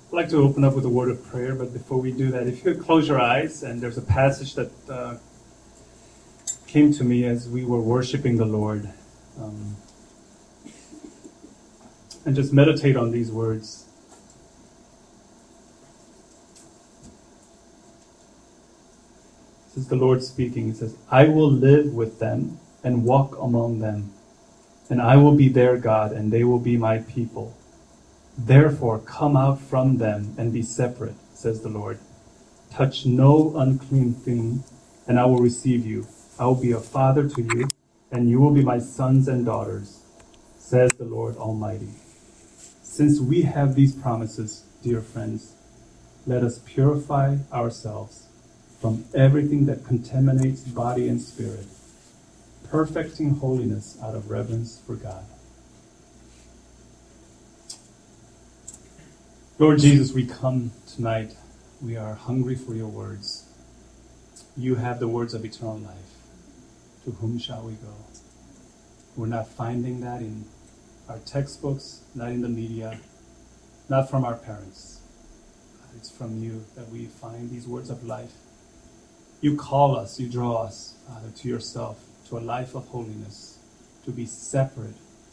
I'd like to open up with a word of prayer, but before we do that, if you could close your eyes, and there's a passage that came to me as we were worshiping the Lord, and just meditate on these words. This is the Lord speaking. He says, I will live with them and walk among them, and I will be their God, and they will be my people. Therefore, come out from them and be separate, says the Lord. Touch no unclean thing, and I will receive you. I will be a father to you, and you will be my sons and daughters, says the Lord Almighty. Since we have these promises, dear friends, let us purify ourselves from everything that contaminates body and spirit, perfecting holiness out of reverence for God. Lord Jesus, we come tonight. We are hungry for your words. You have the words of eternal life. To whom shall we go? We're not finding that in our textbooks, not in the media, not from our parents. It's from you that we find these words of life. You call us, you draw us, Father, to yourself, to a life of holiness, to be separate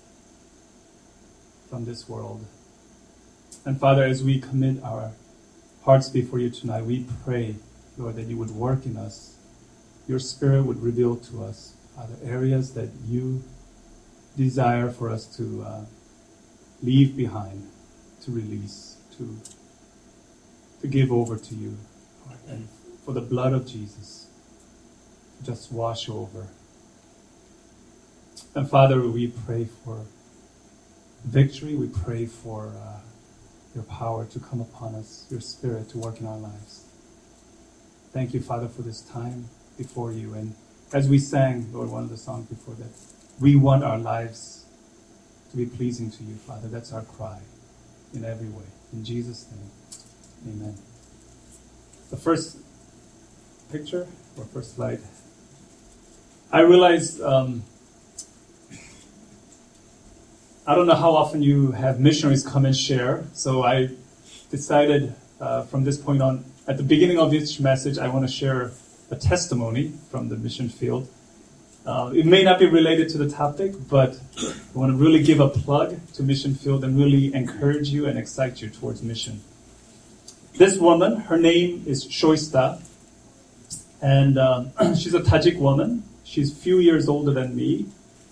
from this world. And Father, as we commit our hearts before you tonight, we pray, Lord, that you would work in us. Your Spirit would reveal to us, Father, areas that you desire for us to leave behind, to release, to give over to you, Lord, and for the blood of Jesus to just wash over. And Father, we pray for victory. We pray for your power to come upon us, your Spirit to work in our lives. Thank you, Father, for this time before you. And as we sang, Lord, one of the songs before that, we want our lives to be pleasing to you, Father. That's our cry in every way. In Jesus' name, amen. The first picture, or first slide, I realized, I don't know how often you have missionaries come and share, so I decided from this point on, at the beginning of each message, I want to share a testimony from the mission field. It may not be related to the topic, but I want to really give a plug to mission field and really encourage you and excite you towards mission. This woman, her name is Shoista, and she's a Tajik woman. She's a few years older than me.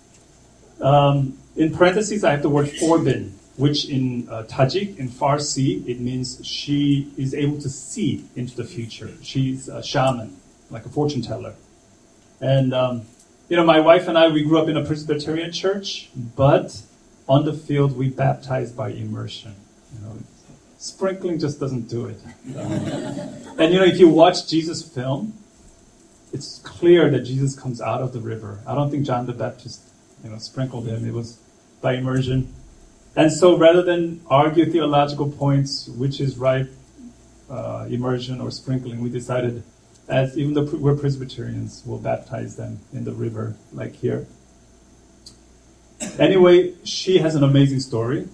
In parentheses, I have the word forbin, which in Tajik, in Farsi, it means she is able to see into the future. She's a shaman, like a fortune teller. And, my wife and I, we grew up in a Presbyterian church, but on the field, we baptized by immersion. Sprinkling just doesn't do it. And, if you watch Jesus' film, it's clear that Jesus comes out of the river. I don't think John the Baptist, sprinkled him. It was by immersion. And so rather than argue theological points, which is right, immersion or sprinkling, we decided, as even though we're Presbyterians, we'll baptize them in the river, like here. Anyway, she has an amazing story.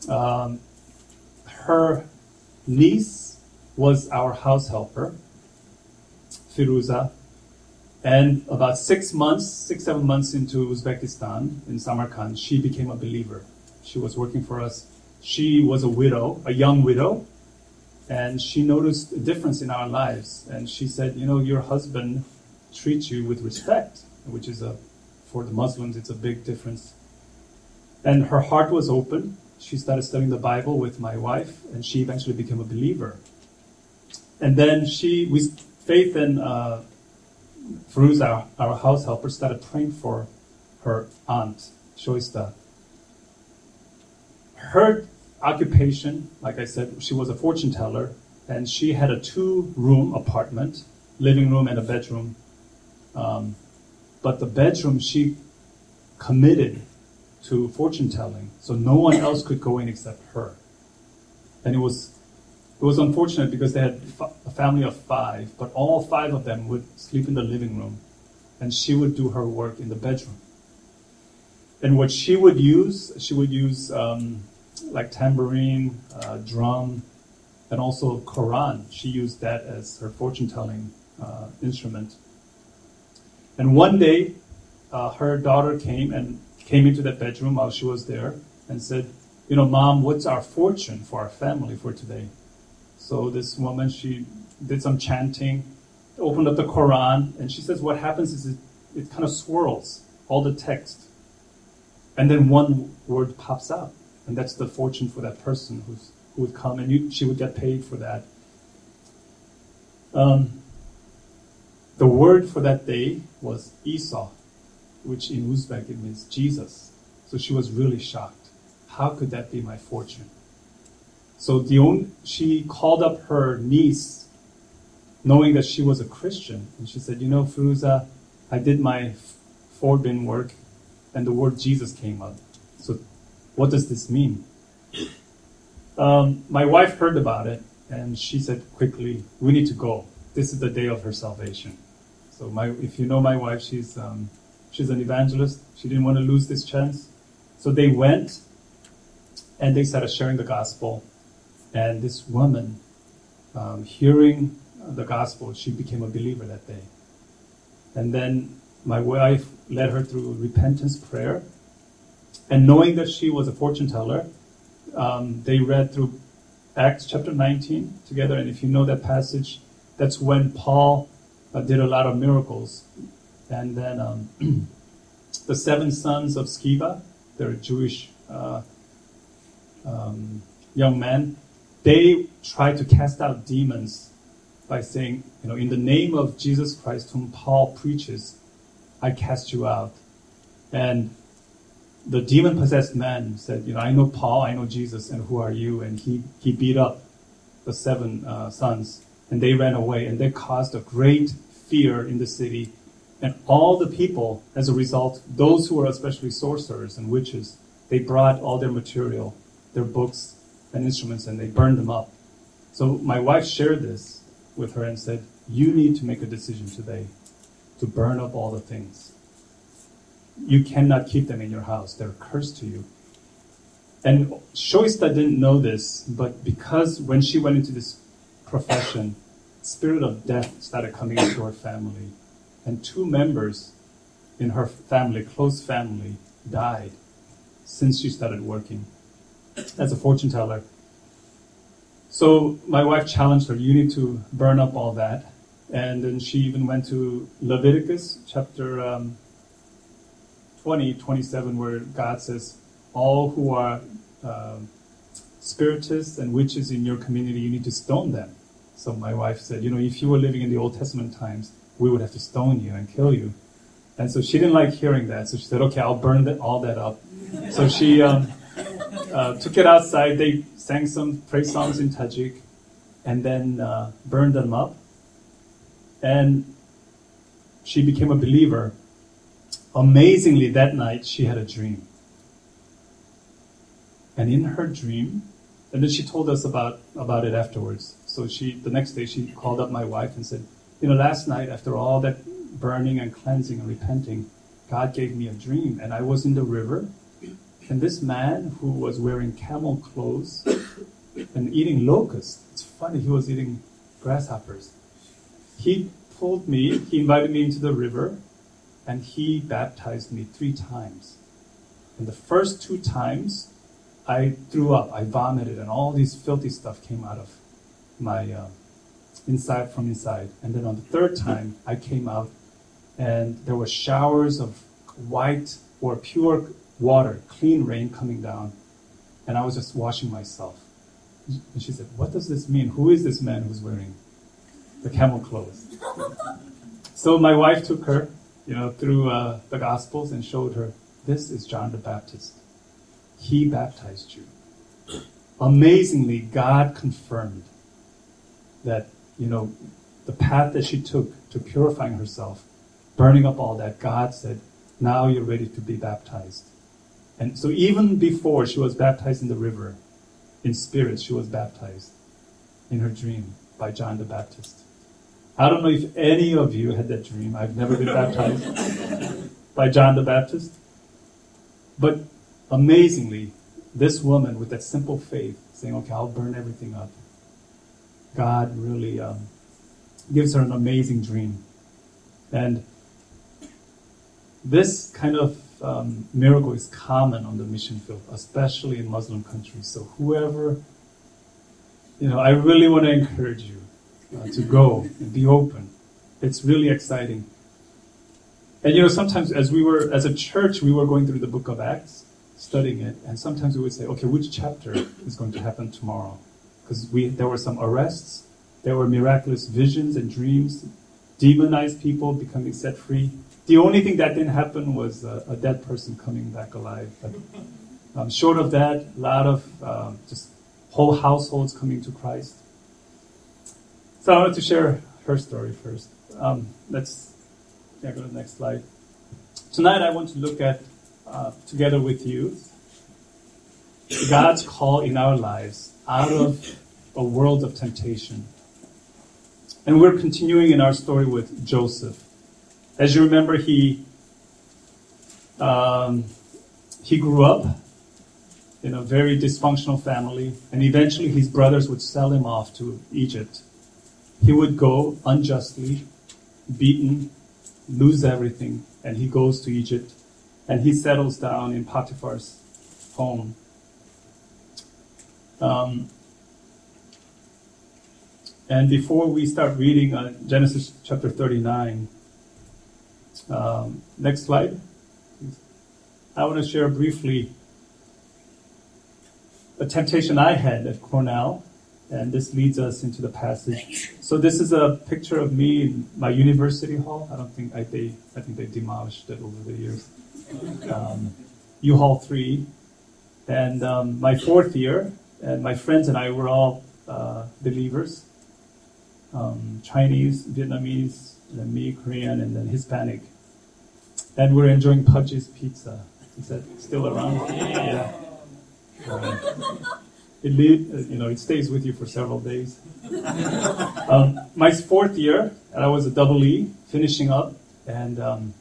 Her niece was our house helper, Firuza. And about 6, 7 months into Uzbekistan, in Samarkand, she became a believer. She was working for us. She was a widow, a young widow, and she noticed a difference in our lives. And she said, your husband treats you with respect, which is for the Muslims, it's a big difference. And her heart was open. She started studying the Bible with my wife, and she eventually became a believer. And then with faith and Firuza, our house helper, started praying for her aunt, Shoista. Her occupation, like I said, she was a fortune teller, and she had a 2-room apartment, living room and a bedroom. But the bedroom, she committed to fortune telling, so no one else could go in except her. And it was unfortunate because they had a family of 5, but all 5 of them would sleep in the living room, and she would do her work in the bedroom. And what she would use like tambourine, drum, and also Quran. She used that as her fortune-telling instrument. And one day, her daughter came into that bedroom while she was there and said, Mom, what's our fortune for our family for today? So this woman, she did some chanting, opened up the Quran, and she says what happens is it kind of swirls all the text. And then one word pops out, and that's the fortune for that person who would come, and she would get paid for that. The word for that day was Isa, which in Uzbek it means Jesus. So she was really shocked. How could that be my fortune? So she called up her niece, knowing that she was a Christian, and she said, Firuza, I did my forbidden work, and the word Jesus came up. So what does this mean? My wife heard about it, and she said quickly, we need to go. This is the day of her salvation. So if you know my wife, she's an evangelist. She didn't want to lose this chance. So they went, and they started sharing the gospel. And this woman, hearing the gospel, she became a believer that day. And then my wife led her through repentance prayer. And knowing that she was a fortune teller, they read through Acts chapter 19 together. And if you know that passage, that's when Paul did a lot of miracles. And then the 7 sons of Sceva, they're Jewish young men, they tried to cast out demons by saying, in the name of Jesus Christ, whom Paul preaches, I cast you out. And the demon-possessed man said, I know Paul, I know Jesus, and who are you? And he beat up the 7 sons, and they ran away, and they caused a great fear in the city. And all the people, as a result, those who were especially sorcerers and witches, they brought all their material, their books and instruments, and they burned them up. So my wife shared this with her and said, you need to make a decision today to burn up all the things. You cannot keep them in your house. They're cursed to you. And Shoista didn't know this, but because when she went into this profession, spirit of death started coming into her family. And 2 members in her family, close family, died since she started working as a fortune teller. So my wife challenged her, you need to burn up all that. And then she even went to Leviticus chapter 27, where God says, all who are spiritists and witches in your community, you need to stone them. So my wife said, if you were living in the Old Testament times, we would have to stone you and kill you. And so she didn't like hearing that. So she said, okay, I'll burn all that up. So she took it outside. They sang some praise songs in Tajik and then burned them up. And she became a believer. Amazingly, that night, she had a dream. And in her dream, and then she told us about it afterwards. So the next day, she called up my wife and said, last night, after all that burning and cleansing and repenting, God gave me a dream. And I was in the river, and this man who was wearing camel clothes and eating locusts, it's funny, he was eating grasshoppers. He invited me into the river, and he baptized me 3 times. And the first 2 times, I threw up, I vomited, and all these filthy stuff came out of my from inside. And then on the 3rd time, I came out, and there were showers of white or pure water, clean rain coming down, and I was just washing myself. And she said, what does this mean? Who is this man who's wearing the camel clothes? So my wife took her, through the Gospels and showed her, this is John the Baptist. He baptized you. Amazingly, God confirmed that, the path that she took to purifying herself, burning up all that, God said, now you're ready to be baptized. And so even before she was baptized in the river, in spirit, she was baptized in her dream by John the Baptist. I don't know if any of you had that dream. I've never been baptized by John the Baptist. But amazingly, this woman with that simple faith, saying, okay, I'll burn everything up, God really gives her an amazing dream. And this kind of miracle is common on the mission field, especially in Muslim countries. So whoever, I really want to encourage you to go and be open. It's really exciting. And sometimes as a church, we were going through the book of Acts, studying it, and sometimes we would say, okay, which chapter is going to happen tomorrow? Because there were some arrests, there were miraculous visions and dreams, demonized people becoming set free. The only thing that didn't happen was a dead person coming back alive. But short of that, a lot of just whole households coming to Christ. So I wanted to share her story first. Let's go to the next slide. Tonight I want to look at, together with you, God's call in our lives out of a world of temptation. And we're continuing in our story with Joseph. As you remember, he grew up in a very dysfunctional family, and eventually his brothers would sell him off to Egypt. He would go unjustly, beaten, lose everything, and he goes to Egypt, and he settles down in Potiphar's home. And before we start reading Genesis chapter 39, next slide. I want to share briefly a temptation I had at Cornell, and this leads us into the passage. So this is a picture of me in my university hall. I think they demolished it over the years. U-Hall 3, and my fourth year, and my friends and I were all believers. Chinese, Vietnamese, and then me, Korean, and then Hispanic. And we're enjoying Pudge's Pizza. Is that still around? Yeah. It stays with you for several days. My fourth year, and I was a double E, finishing up, and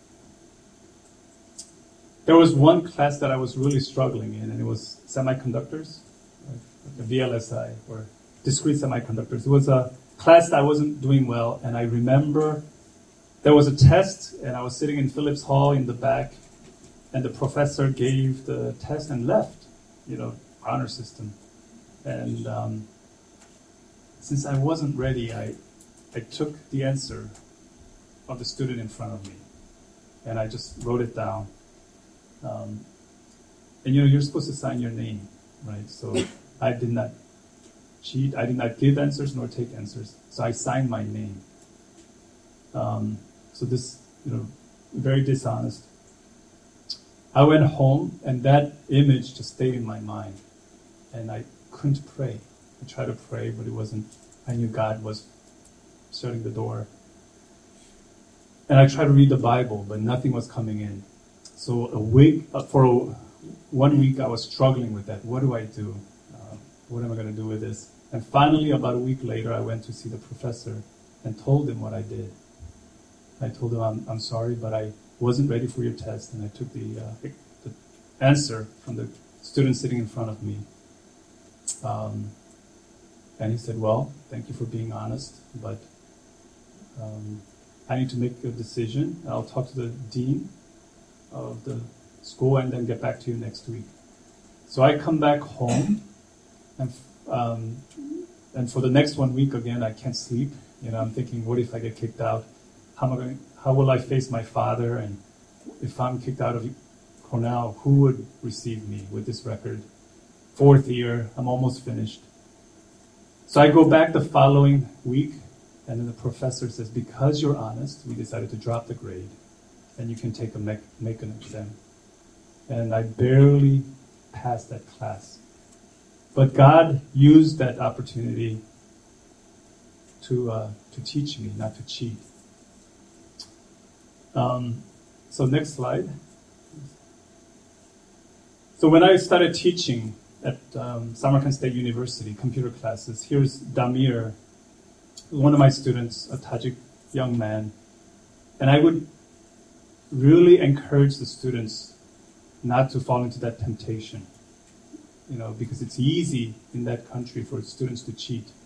there was one class that I was really struggling in, and it was semiconductors, like the VLSI, or discrete semiconductors. It was a class that I wasn't doing well, and I remember there was a test, and I was sitting in Phillips Hall in the back, and the professor gave the test and left, honor system. And since I wasn't ready, I took the answer of the student in front of me, and I just wrote it down. And you're supposed to sign your name, right? So I did not cheat. I did not give answers nor take answers. So I signed my name. So this, very dishonest. I went home, and that image just stayed in my mind. And I couldn't pray. I tried to pray, but it wasn't. I knew God was shutting the door. And I tried to read the Bible, but nothing was coming in. So for 1 week, I was struggling with that. What do I do? What am I going to do with this? And finally, about a week later, I went to see the professor and told him what I did. I told him, I'm sorry, but I wasn't ready for your test. And I took the answer from the student sitting in front of me. And he said, well, thank you for being honest, but I need to make a decision. I'll talk to the dean of the school and then get back to you next week. So I come back home, and for the next 1 week again, I can't sleep. I'm thinking, what if I get kicked out? How will I face my father? And if I'm kicked out of Cornell, who would receive me with this record? Fourth year, I'm almost finished. So I go back the following week, and then the professor says, because you're honest, we decided to drop the grade, and you can take make an exam. And I barely passed that class. But God used that opportunity to teach me not to cheat. So next slide. So when I started teaching at Samarkand State University, computer classes, here's Damir, one of my students, a Tajik young man. And I would really encourage the students not to fall into that temptation, because it's easy in that country for students to cheat.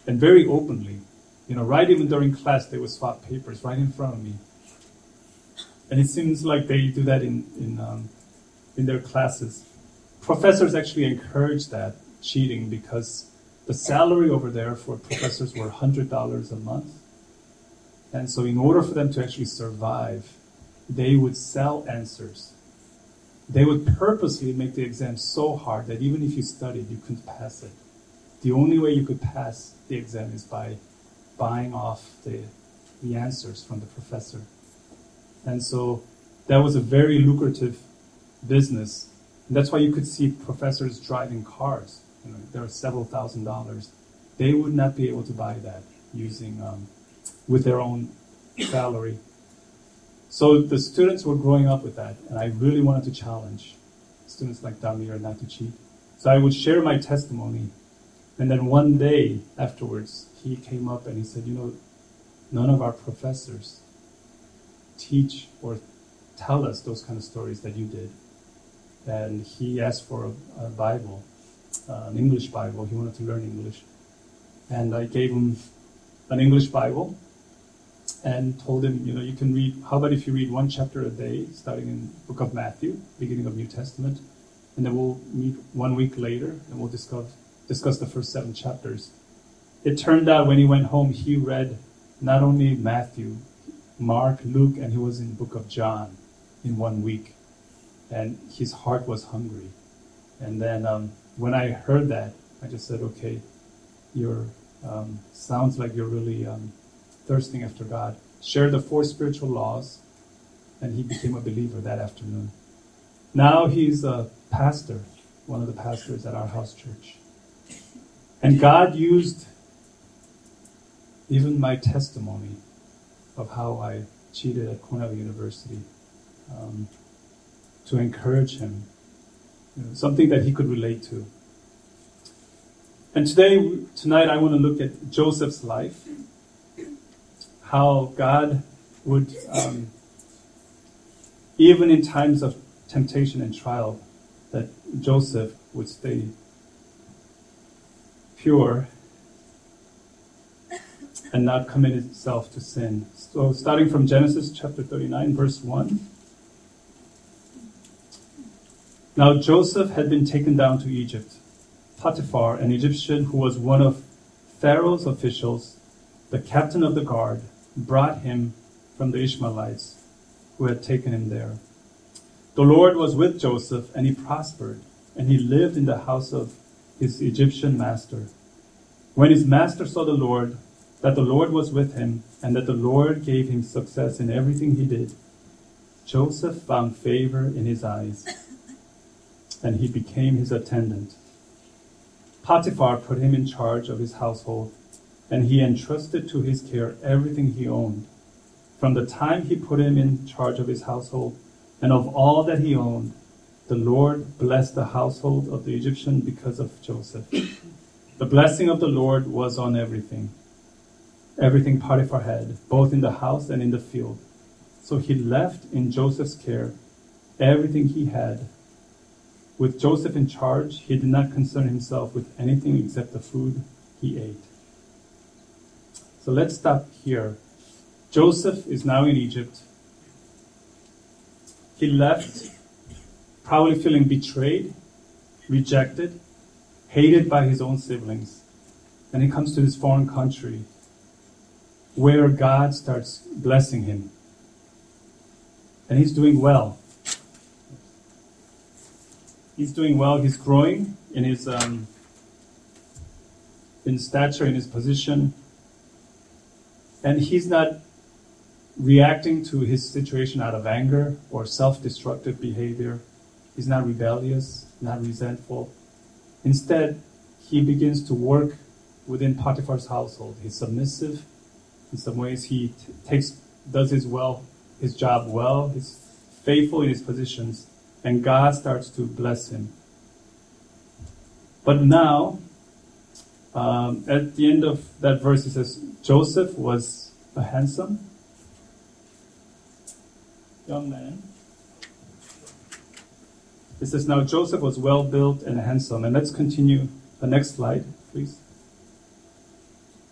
and very openly. Right even during class, they would swap papers right in front of me. And it seems like they do that in their classes. Professors actually encourage that cheating because the salary over there for professors were $100 a month. And so in order for them to actually survive, they would sell answers. They would purposely make the exam so hard that even if you studied, you couldn't pass it. The only way you could pass the exam is by buying off the answers from the professor. And so that was a very lucrative business. And that's why you could see professors driving cars. There are several $1,000s. They would not be able to buy that using with their own salary. So the students were growing up with that, and I really wanted to challenge students like Damir not to cheat. So I would share my testimony, and then one day afterwards, he came up and he said, none of our professors teach or tell us those kind of stories that you did. And he asked for a Bible, an English Bible. He wanted to learn English. And I gave him an English Bible and told him, you can read, how about if you read one chapter a day, starting in the book of Matthew, beginning of New Testament, and then we'll meet 1 week later and we'll discuss the first 7 chapters. It turned out when he went home, he read not only Matthew, Mark, Luke, and he was in the book of John in 1 week. And his heart was hungry. And then when I heard that, I just said, okay, sounds like you're really thirsting after God. Share the 4 spiritual laws, and he became a believer that afternoon. Now he's a pastor, one of the pastors at our house church. And God used even my testimony of how I cheated at Cornell University to encourage him, something that he could relate to. And tonight I want to look at Joseph's life, how God would, even in times of temptation and trial, that Joseph would stay pure and not commit himself to sin. So starting from Genesis chapter 39, verse 1. Now Joseph had been taken down to Egypt. Potiphar, an Egyptian who was one of Pharaoh's officials, the captain of the guard, brought him from the Ishmaelites who had taken him there. The Lord was with Joseph, and he prospered, and he lived in the house of his Egyptian master. When his master saw that the Lord was with him, and that the Lord gave him success in everything he did, Joseph found favor in his eyes, and he became his attendant. Potiphar put him in charge of his household, and he entrusted to his care everything he owned. From the time he put him in charge of his household and of all that he owned, the Lord blessed the household of the Egyptian because of Joseph. The blessing of the Lord was on everything Potiphar had, both in the house and in the field. So he left in Joseph's care everything he had. With Joseph in charge, he did not concern himself with anything except the food he ate. So let's stop here. Joseph is now in Egypt. He left probably feeling betrayed, rejected, hated by his own siblings. And he comes to this foreign country where God starts blessing him. And he's doing well. He's doing well. He's growing in his in stature, in his position. And he's not reacting to his situation out of anger or self-destructive behavior. He's not rebellious, not resentful. Instead, he begins to work within Potiphar's household. He's submissive. In some ways, he does his job well. He's faithful in his positions, and God starts to bless him. But now, at the end of that verse, it says, Joseph was a handsome young man. It says, now Joseph was well built and handsome. And let's continue the next slide, please.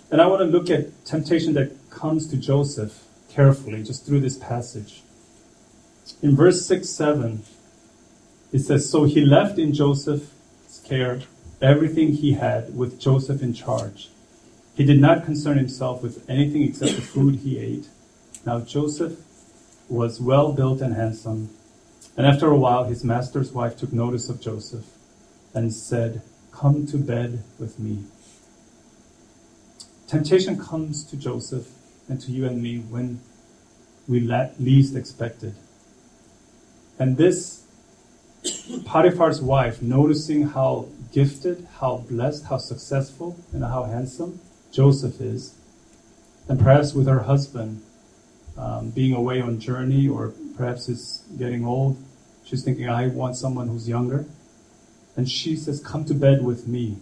And I want to look at temptation that comes to Joseph carefully, just through this passage. In verse 6-7, it says, "So he left in Joseph's care everything he had, with Joseph in charge. He did not concern himself with anything except the food he ate. Now Joseph was well built and handsome. And after a while, his master's wife took notice of Joseph and said, 'Come to bed with me.'" Temptation comes to Joseph and to you and me when we least expect it. And this Potiphar's wife, noticing how gifted, how blessed, how successful, and how handsome Joseph is, and perhaps with her husband being away on journey, or perhaps is getting old, she's thinking, "I want someone who's younger." And she says, "Come to bed with me."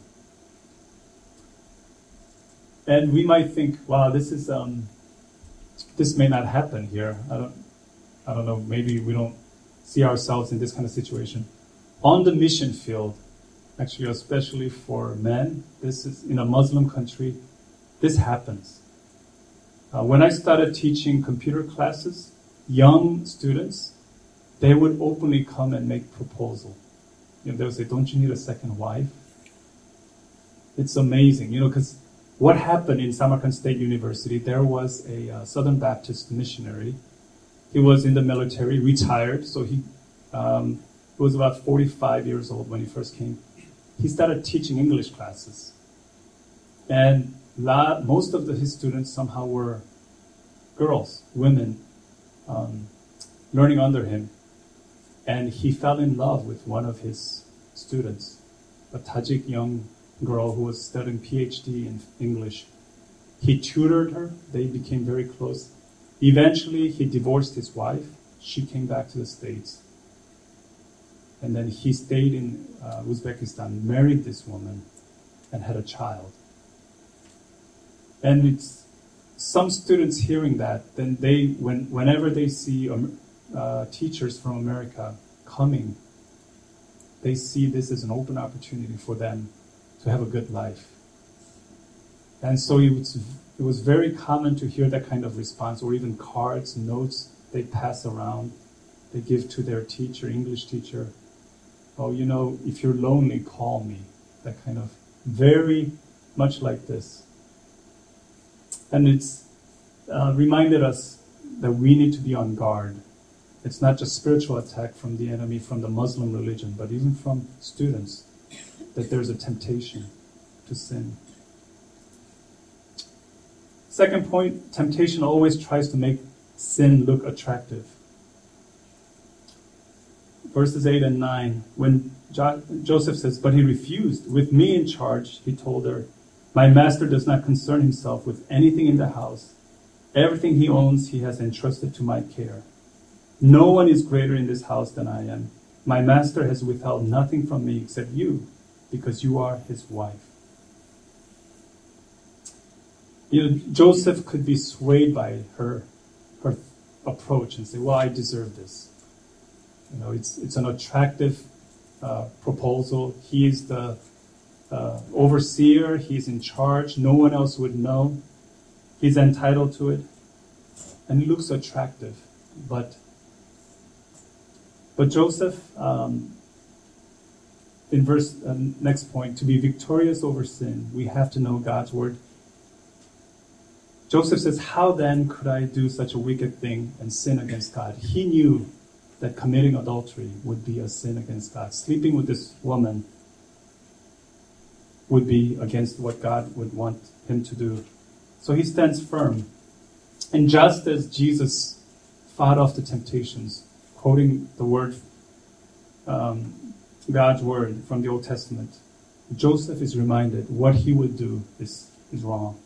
And we might think, "Wow, this may not happen here. I don't know. Maybe we don't see ourselves in this kind of situation." On the mission field, actually, especially for men, this is in a Muslim country, this happens. When I started teaching computer classes, young students, they would openly come and make proposal. They would say, "Don't you need a second wife?" It's amazing, because what happened in Samarkand State University, there was a Southern Baptist missionary. He was in the military, retired, so he was about 45 years old when he first came. He started teaching English classes. And most of his students somehow were girls, women, learning under him. And he fell in love with one of his students, a Tajik young girl who was studying PhD in English. He tutored her. They became very close. Eventually, he divorced his wife. She came back to the States. And then he stayed in Uzbekistan, married this woman, and had a child. And it's some students hearing that, then whenever they see teachers from America coming, they see this as an open opportunity for them to have a good life. And so it was very common to hear that kind of response, or even cards, notes they pass around, they give to their teacher, English teacher. "Oh, if you're lonely, call me." That kind of, very much like this. And it's reminded us that we need to be on guard. It's not just spiritual attack from the enemy, from the Muslim religion, but even from students, that there's a temptation to sin. Second point, temptation always tries to make sin look attractive. Verses 8 and 9, when Joseph says, "But he refused. With me in charge," he told her, "My master does not concern himself with anything in the house. Everything he owns he has entrusted to my care. No one is greater in this house than I am. My master has withheld nothing from me except you, because you are his wife." Joseph could be swayed by her approach and say, "Well, I deserve this. It's an attractive proposal. He is the overseer. He's in charge. No one else would know. He's entitled to it. And it looks attractive." But Joseph, in verse next point, to be victorious over sin, we have to know God's word. Joseph says, "How then could I do such a wicked thing and sin against God?" He knew that committing adultery would be a sin against God. Sleeping with this woman would be against what God would want him to do. So he stands firm. And just as Jesus fought off the temptations, quoting the word, God's word from the Old Testament, Joseph is reminded what he would do is wrong.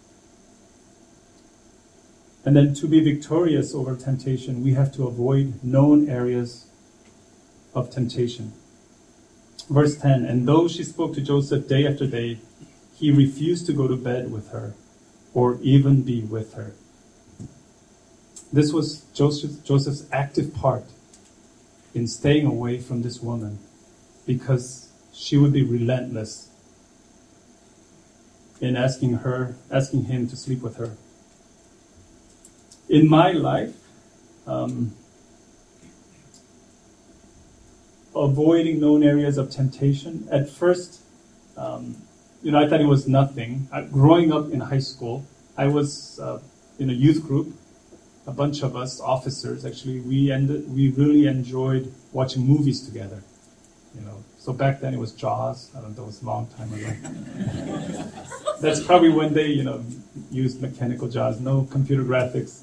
And then to be victorious over temptation, we have to avoid known areas of temptation. Verse 10, "And though she spoke to Joseph day after day, he refused to go to bed with her or even be with her." This was Joseph's active part in staying away from this woman, because she would be relentless. in asking him to sleep with her. In my life, avoiding known areas of temptation, at first, I thought it was nothing. Growing up in high school, I was in a youth group. A bunch of us, officers, actually, we really enjoyed watching movies together. So back then it was Jaws. I don't know, it was a long time ago. That's probably when they, used mechanical Jaws, no computer graphics.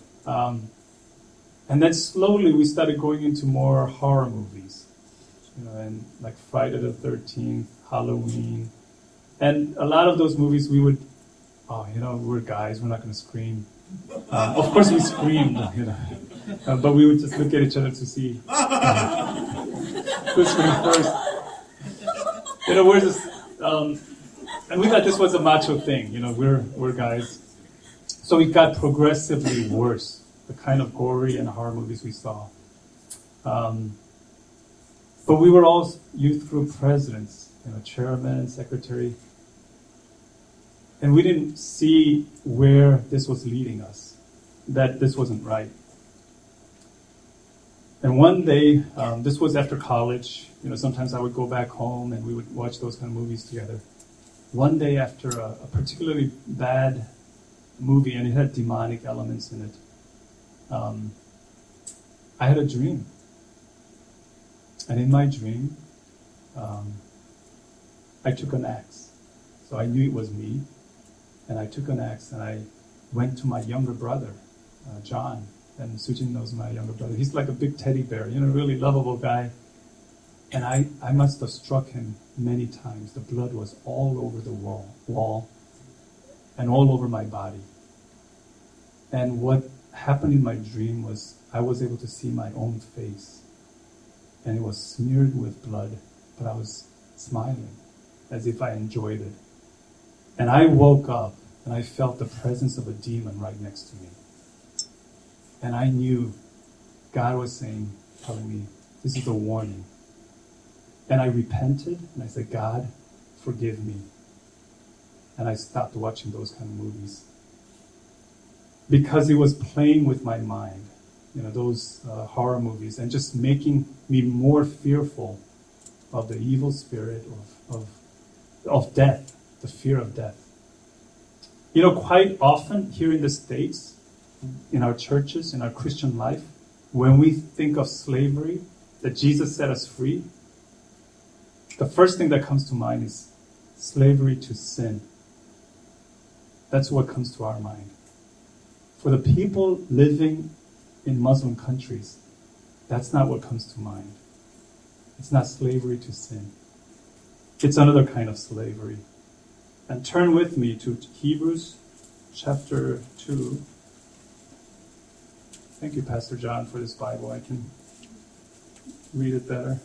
And then slowly we started going into more horror movies, and like Friday the 13th, Halloween. And a lot of those movies we're guys, we're not going to scream. Of course we screamed, but we would just look at each other to see who screamed first. We're just, and we thought this was a macho thing, we're guys. So it got progressively worse, the kind of gory and horror movies we saw. But we were all youth group presidents, chairman, secretary. And we didn't see where this was leading us, that this wasn't right. And one day, this was after college, sometimes I would go back home and we would watch those kind of movies together. One day after a particularly bad movie, and it had demonic elements in it, I had a dream. And in my dream, I took an axe. So I knew it was me. And I took an axe and I went to my younger brother, John. And Sujin knows my younger brother. He's like a big teddy bear, really lovable guy. And I must have struck him many times. The blood was all over the wall and all over my body. And what happened in my dream was I was able to see my own face. And it was smeared with blood, but I was smiling as if I enjoyed it. And I woke up and I felt the presence of a demon right next to me. And I knew God was telling me, this is a warning. And I repented and I said, God, forgive me. And I stopped watching those kind of movies. Because it was playing with my mind, those horror movies, and just making me more fearful of the evil spirit of death, the fear of death. Quite often here in the States, in our churches, in our Christian life, when we think of slavery, that Jesus set us free, the first thing that comes to mind is slavery to sin. That's what comes to our mind. For the people living in Muslim countries, that's not what comes to mind. It's not slavery to sin. It's another kind of slavery. And turn with me to Hebrews chapter 2. Thank you, Pastor John, for this Bible. I can read it better.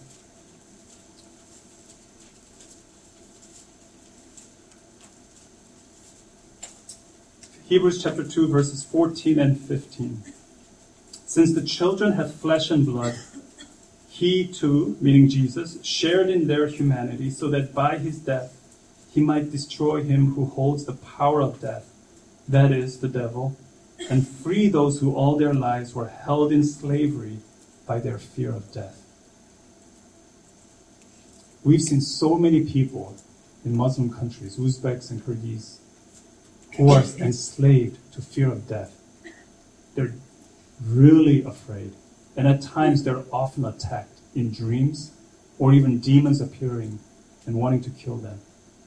Hebrews chapter 2, verses 14 and 15. Since the children have flesh and blood, he too, meaning Jesus, shared in their humanity so that by his death he might destroy him who holds the power of death, that is, the devil, and free those who all their lives were held in slavery by their fear of death. We've seen so many people in Muslim countries, Uzbeks and Kyrgyz, who are enslaved to fear of death. They're really afraid. And at times they're often attacked in dreams or even demons appearing and wanting to kill them.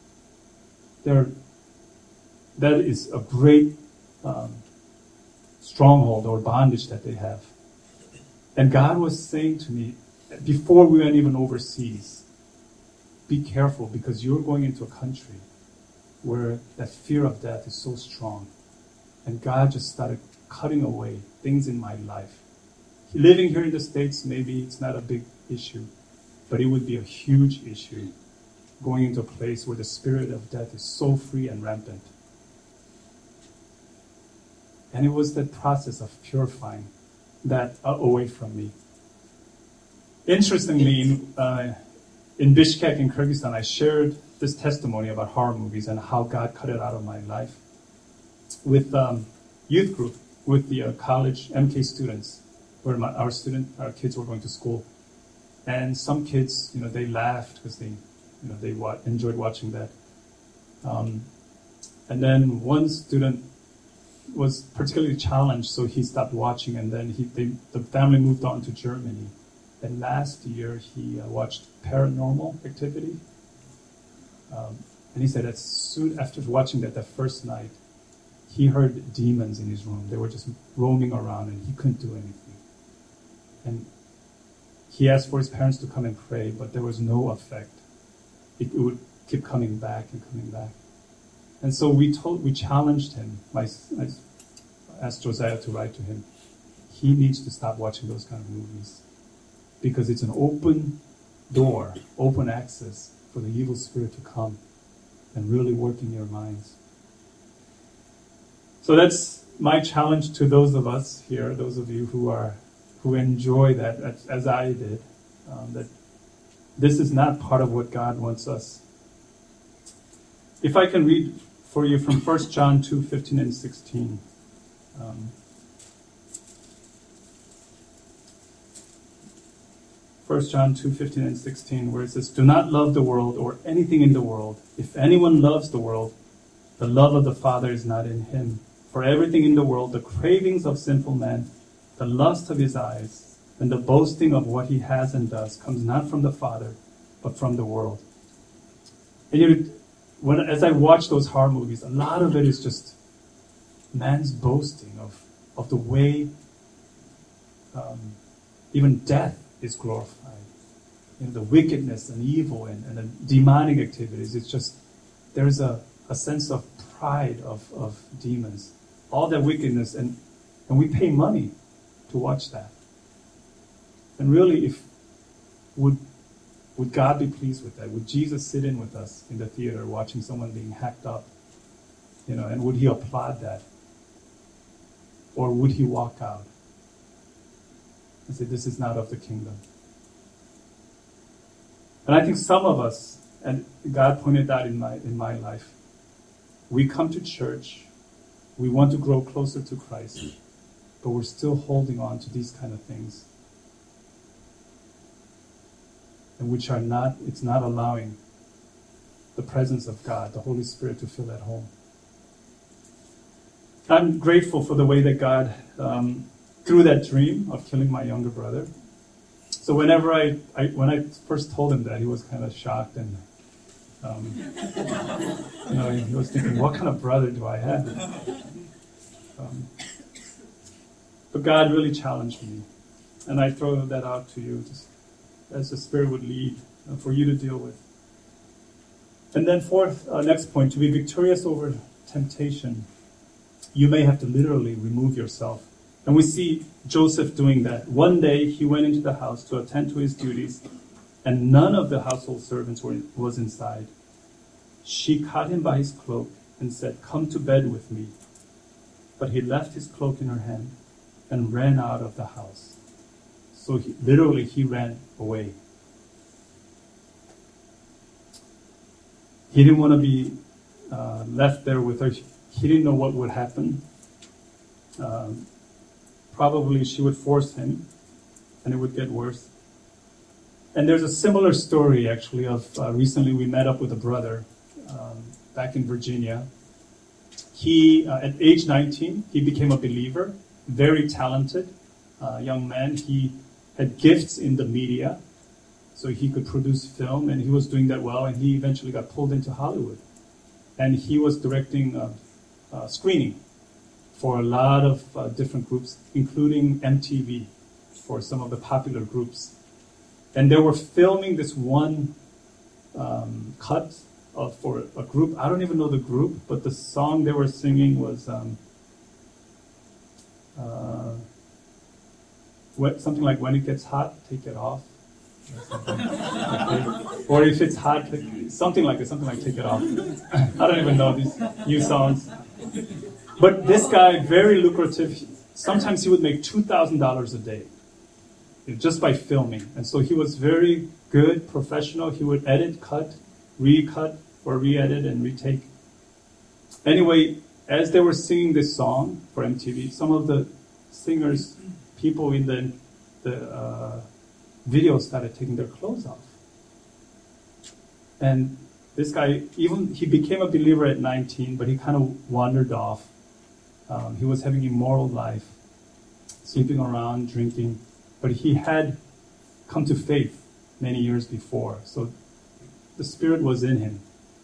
That is a great stronghold or bondage that they have. And God was saying to me, before we went even overseas, be careful because you're going into a country where that fear of death is so strong. And God just started cutting away things in my life. Living here in the States, maybe it's not a big issue, but it would be a huge issue going into a place where the spirit of death is so free and rampant. And it was that process of purifying that away from me. Interestingly, in Bishkek in Kyrgyzstan, I shared this testimony about horror movies and how God cut it out of my life with youth group, with the college MK students, where our kids were going to school. And some kids, they laughed because they enjoyed watching that. And then one student was particularly challenged, so he stopped watching, and then the family moved on to Germany. And last year, he watched Paranormal Activity. And he said that soon after watching that first night, he heard demons in his room. They were just roaming around, and he couldn't do anything. And he asked for his parents to come and pray, but there was no effect. It would keep coming back and coming back. And so we challenged him. I asked Josiah to write to him. He needs to stop watching those kind of movies, because it's an open door, open access for the evil spirit to come and really work in your minds. So that's my challenge to those of us here, those of you who enjoy that as I did, that this is not part of what God wants us. If I can read for you from 1 John 2:15 and 16. 1 John 2:15 and 16, where it says, "Do not love the world or anything in the world. If anyone loves the world, the love of the Father is not in him. For everything in the world, the cravings of sinful man, the lust of his eyes, and the boasting of what he has and does comes not from the Father, but from the world." And as I watch those horror movies, a lot of it is just man's boasting of the way even death is glorified. The wickedness and evil and the demonic activities. It's just, there's a sense of pride of demons. All that wickedness, and we pay money to watch that. And really, would God be pleased with that? Would Jesus sit in with us in the theater watching someone being hacked up? And would he applaud that? Or would he walk out and say, "This is not of the kingdom"? And I think some of us, and God pointed that in my life, we come to church, we want to grow closer to Christ, but we're still holding on to these kind of things, and it's not allowing the presence of God, the Holy Spirit, to fill at home. I'm grateful for the way that God, through that dream of killing my younger brother. So whenever when I first told him that, he was kind of shocked, and he was thinking, "What kind of brother do I have?" But God really challenged me, and I throw that out to you, just as the Spirit would lead, for you to deal with. And then fourth, next point, to be victorious over temptation, you may have to literally remove yourself. And we see Joseph doing that. One day he went into the house to attend to his duties, and none of the household servants was inside. She caught him by his cloak and said, "Come to bed with me." But he left his cloak in her hand and ran out of the house. So he ran away. He didn't want to be left there with her. He didn't know what would happen. Probably she would force him, and it would get worse. And there's a similar story, actually, of recently we met up with a brother back in Virginia. He, at age 19, he became a believer, very talented young man. He had gifts in the media, so he could produce film, and he was doing that well, and he eventually got pulled into Hollywood. And he was directing screening for a lot of different groups, including MTV, for some of the popular groups. And they were filming this one cut for a group. I don't even know the group, but the song they were singing was something like "When It Gets Hot, Take It Off." Or if it's hot, something like "Take It Off." I don't even know these new songs. But this guy, very lucrative. Sometimes he would make $2,000 a day just by filming. And so he was very good, professional. He would edit, cut, recut, or re-edit and retake. Anyway, as they were singing this song for MTV, some of the singers, people in the video started taking their clothes off. And this guy, he became a believer at 19, but he kind of wandered off. He was having an immoral life, sleeping around, drinking, but he had come to faith many years before. So the Spirit was in him.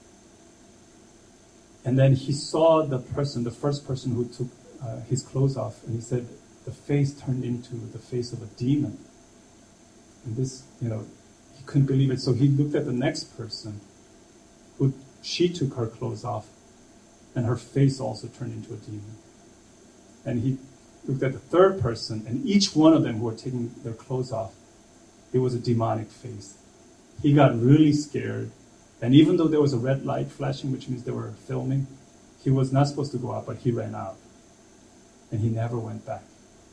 And then he saw the first person who took his clothes off, and he said the face turned into the face of a demon. And this, he couldn't believe it. So he looked at the next person she took her clothes off, and her face also turned into a demon. And he looked at the third person, and each one of them who were taking their clothes off, it was a demonic face. He got really scared. And even though there was a red light flashing, which means they were filming, he was not supposed to go out, but he ran out. And he never went back.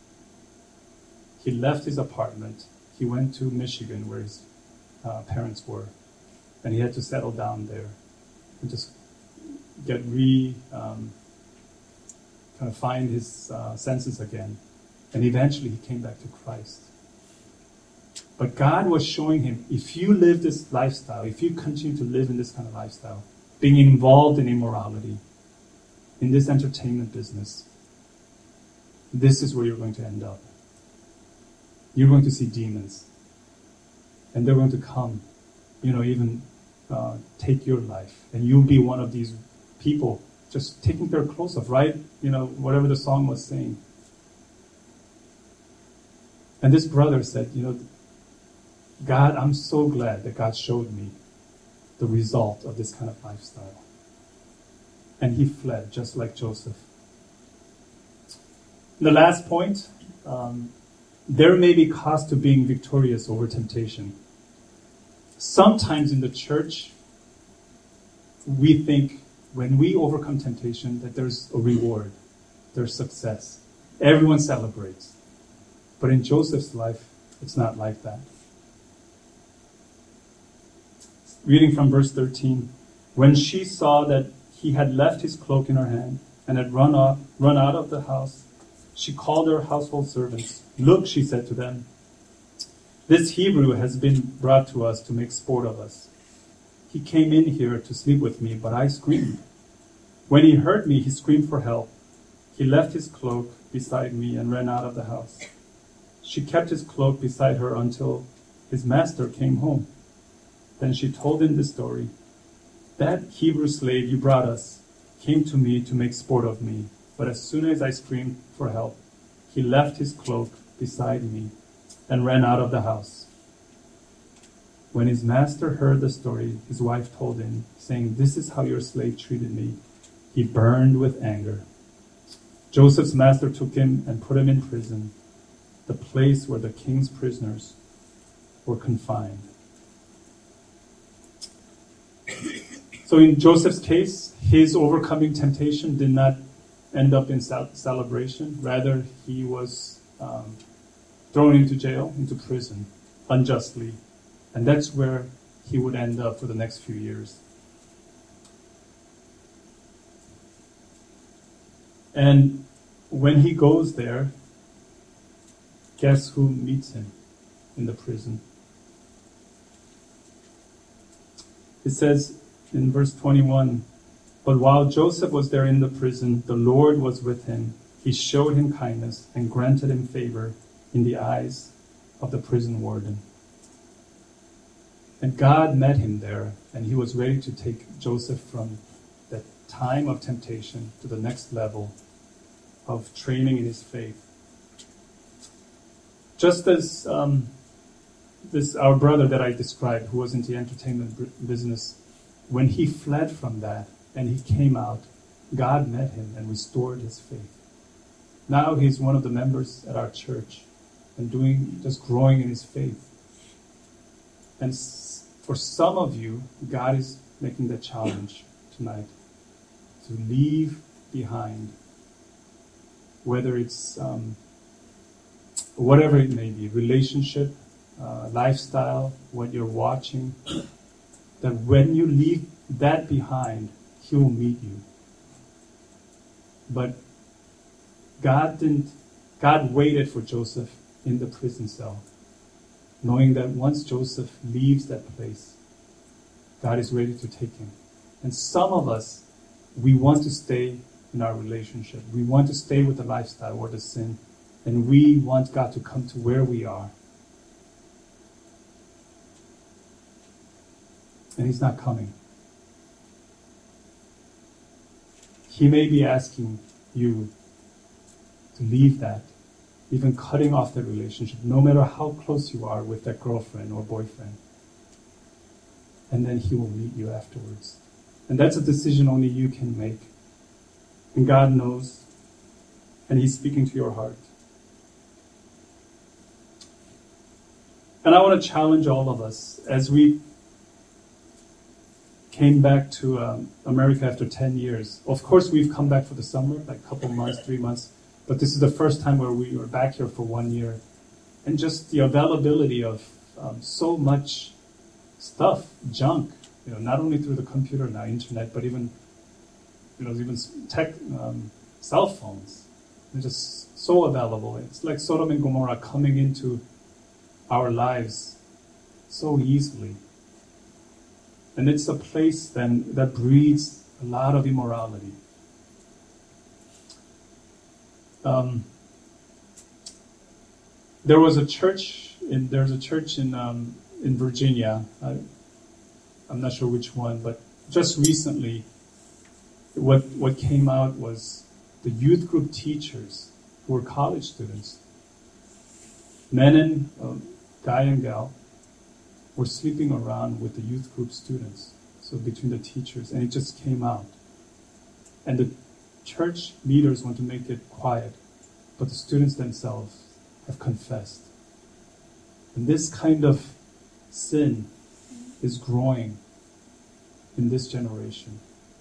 He left his apartment. He went to Michigan, where his parents were. And he had to settle down there and just get find his senses again. And eventually he came back to Christ. But God was showing him, if you live this lifestyle, if you continue to live in this kind of lifestyle, being involved in immorality, in this entertainment business, this is where you're going to end up. You're going to see demons. And they're going to come, even take your life. And you'll be one of these people just taking their clothes off, right? Whatever the song was saying. And this brother said, God, I'm so glad that God showed me the result of this kind of lifestyle. And he fled, just like Joseph. The last point, there may be cost to being victorious over temptation. Sometimes in the church, we think when we overcome temptation that there's a reward, there's success. Everyone celebrates. But in Joseph's life, it's not like that. Reading from verse 13, when she saw that he had left his cloak in her hand and had run out of the house, she called her household servants. Look, she said to them, this Hebrew has been brought to us to make sport of us. He came in here to sleep with me, but I screamed. When he heard me, he screamed for help. He left his cloak beside me and ran out of the house. She kept his cloak beside her until his master came home. Then she told him this story. That Hebrew slave you brought us came to me to make sport of me, but as soon as I screamed for help, he left his cloak beside me and ran out of the house. When his master heard the story, his wife told him, saying, this is how your slave treated me. He burned with anger. Joseph's master took him and put him in prison, the place where the king's prisoners were confined. So in Joseph's case, his overcoming temptation did not end up in celebration. Rather, he was thrown into jail, into prison, unjustly. And that's where he would end up for the next few years. And when he goes there, guess who meets him in the prison? It says in verse 21, but while Joseph was there in the prison, the Lord was with him. He showed him kindness and granted him favor in the eyes of the prison warden. And God met him there, and he was ready to take Joseph from that time of temptation to the next level of training in his faith. Just as our brother that I described, who was in the entertainment business, when he fled from that and he came out, God met him and restored his faith. Now he's one of the members at our church and just growing in his faith. And for some of you, God is making the challenge tonight to leave behind, whether it's whatever it may be, relationship, lifestyle, what you're watching, that when you leave that behind, he will meet you. But God waited for Joseph in the prison cell, knowing that once Joseph leaves that place, God is ready to take him. And some of us, we want to stay in our relationship. We want to stay with the lifestyle or the sin, and we want God to come to where we are. And he's not coming. He may be asking you to leave that, even cutting off the relationship, no matter how close you are with that girlfriend or boyfriend. And then he will meet you afterwards. And that's a decision only you can make. And God knows, and he's speaking to your heart. And I want to challenge all of us as we came back to America after 10 years. Of course, we've come back for the summer, like a couple months, 3 months. But this is the first time where we were back here for 1 year. And just the availability of so much stuff, junk, not only through the computer and the internet, but even tech, cell phones. They're just so available. It's like Sodom and Gomorrah coming into our lives so easily. And it's a place then that breeds a lot of immorality. There's a church in Virginia. I'm not sure which one, but just recently, what came out was the youth group teachers who were college students, men and guy and gal, were sleeping around with the youth group students. So between the teachers, and it just came out. And the church leaders want to make it quiet, but the students themselves have confessed. And this kind of sin is growing in this generation.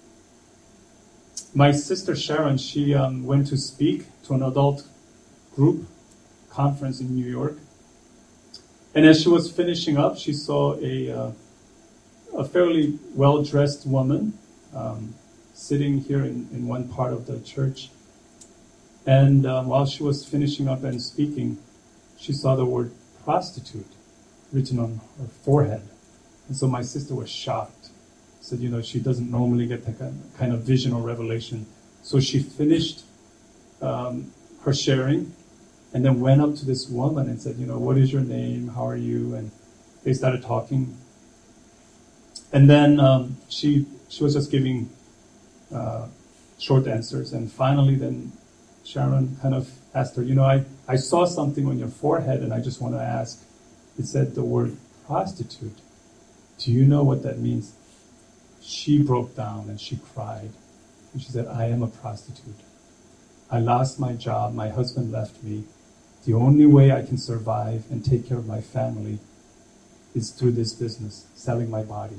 My sister Sharon, she went to speak to an adult group conference in New York. And as she was finishing up, she saw a fairly well-dressed woman sitting here in one part of the church. And while she was finishing up and speaking, she saw the word prostitute written on her forehead. And so my sister was shocked. Said, she doesn't normally get that kind of vision or revelation. So she finished her sharing and then went up to this woman and said, what is your name? How are you? And they started talking. And then she was just giving short answers. And finally then Sharon kind of asked her, I saw something on your forehead and I just want to ask. It said the word prostitute. Do you know what that means? She broke down and she cried. And she said, I am a prostitute. I lost my job. My husband left me. The only way I can survive and take care of my family is through this business, selling my body.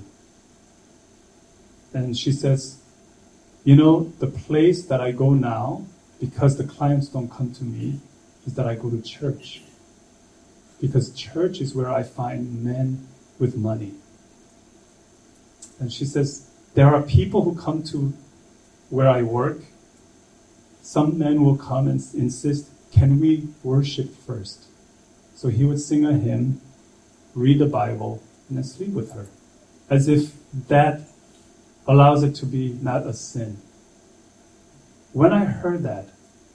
And she says, the place that I go now, because the clients don't come to me, is that I go to church. Because church is where I find men with money. And she says, there are people who come to where I work. Some men will come and insist, can we worship first? So he would sing a hymn, read the Bible, and then sleep with her. As if that allows it to be not a sin. When I heard that,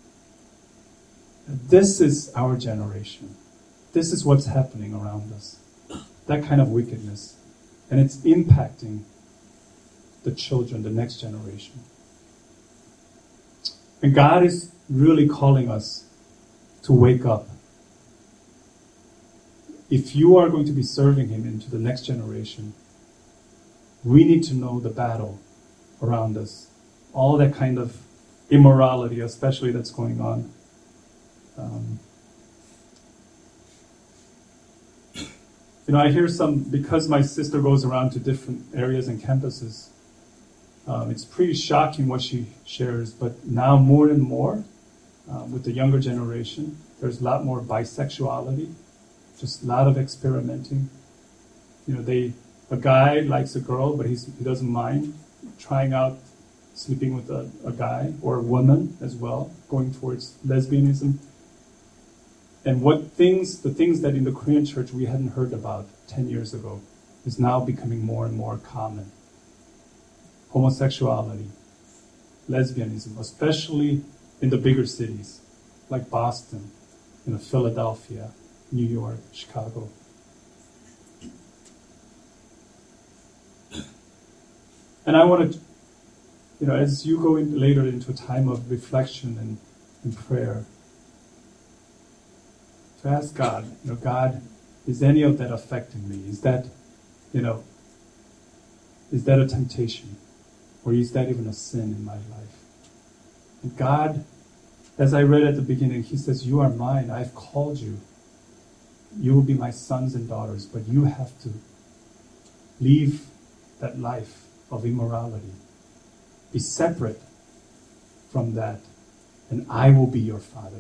this is our generation. This is what's happening around us. That kind of wickedness. And it's impacting the children, the next generation. And God is really calling us to wake up. If you are going to be serving Him into the next generation, we need to know the battle around us. All that kind of immorality, especially that's going on. I hear because my sister goes around to different areas and campuses, it's pretty shocking what she shares, but now more and more, with the younger generation, there's a lot more bisexuality, just a lot of experimenting. They a guy likes a girl, but he doesn't mind trying out sleeping with a guy or a woman as well, going towards lesbianism. And the things that in the Korean church we hadn't heard about 10 years ago is now becoming more and more common. Homosexuality, lesbianism, especially in the bigger cities like Boston, Philadelphia, New York, Chicago. And I want to, as you go later into a time of reflection and prayer, to ask God, God, is any of that affecting me? Is that, is that a temptation? Or is that even a sin in my life? And God, as I read at the beginning, He says, you are mine, I've called you. You will be my sons and daughters, but you have to leave that life of immorality. Be separate from that, and I will be your Father.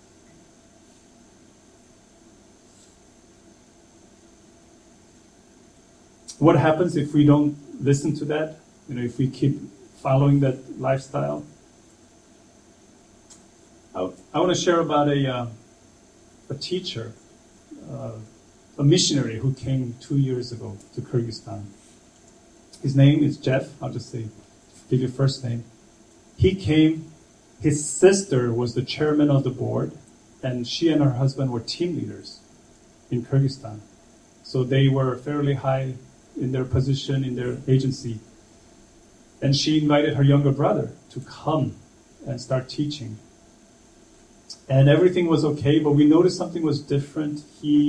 What happens if we don't listen to that? If we keep following that lifestyle? I want to share about a teacher, a missionary who came 2 years ago to Kyrgyzstan. His name is Jeff. I'll just give you first name. He came. His sister was the chairman of the board, and she and her husband were team leaders in Kyrgyzstan. So they were fairly high in their position in their agency. And she invited her younger brother to come and start teaching. And everything was okay, but we noticed something was different.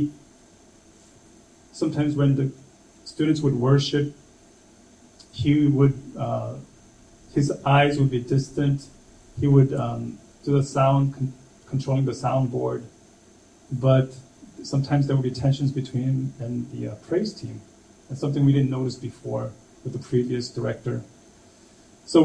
Sometimes when the students would worship, his eyes would be distant. He would do the sound, controlling the soundboard. But sometimes there would be tensions between him and the praise team. That's something we didn't notice before with the previous director. So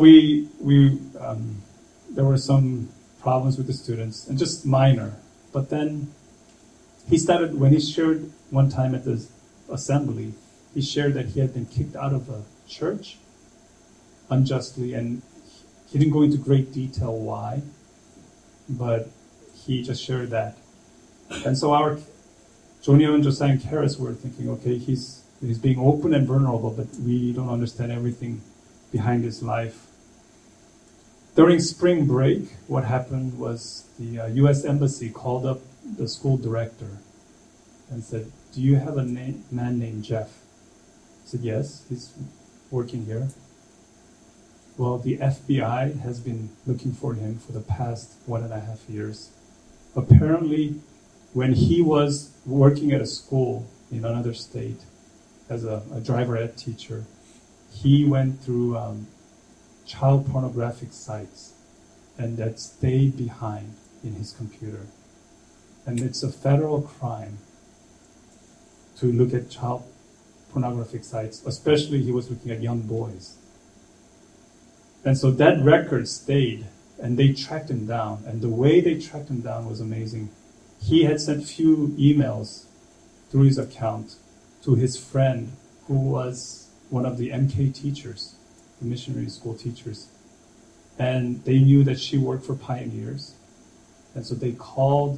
there were some problems with the students, and just minor. But then when he shared one time at the assembly, he shared that he had been kicked out of a church unjustly, and he didn't go into great detail why, but he just shared that. And so our Jonio and Josiah and Karis were thinking, okay, he's being open and vulnerable, but we don't understand everything behind his life. During spring break, what happened was the U.S. Embassy called up the school director and said, do you have a man named Jeff? He said, yes, he's working here. Well, the FBI has been looking for him for the past 1.5 years. Apparently, when he was working at a school in another state as a driver ed teacher, he went through child pornographic sites, and that stayed behind in his computer. And it's a federal crime to look at child pornographic sites, especially he was looking at young boys. And so that record stayed, and they tracked him down. And the way they tracked him down was amazing. He had sent few emails through his account to his friend who was one of the MK teachers, the missionary school teachers. And they knew that she worked for Pioneers. And so they called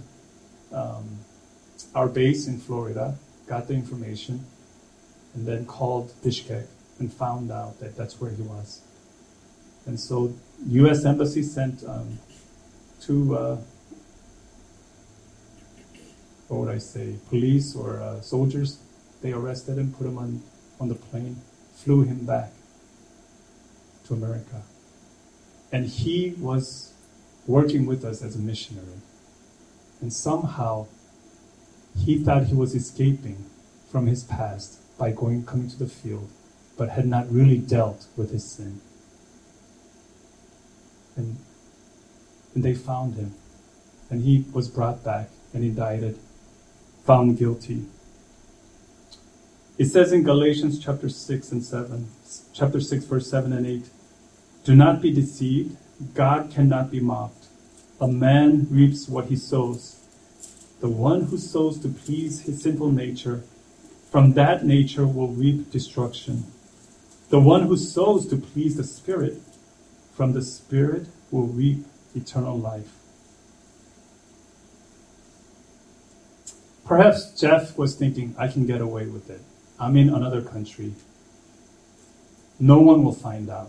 our base in Florida, got the information, and then called Bishkek and found out that that's where he was. And so U.S. Embassy sent two, police or soldiers. They arrested him, put him on the plane, flew him back to America. And he was working with us as a missionary. And somehow he thought he was escaping from his past by coming to the field, but had not really dealt with his sin. And they found him. And he was brought back and indicted, found guilty. It says in Galatians chapter 6 verse 7 and 8, do not be deceived, God cannot be mocked. A man reaps what he sows. The one who sows to please his sinful nature from that nature will reap destruction. The one who sows to please the Spirit, from the Spirit will reap eternal life. Perhaps Jeff was thinking, I can get away with it. I'm in another country. No one will find out.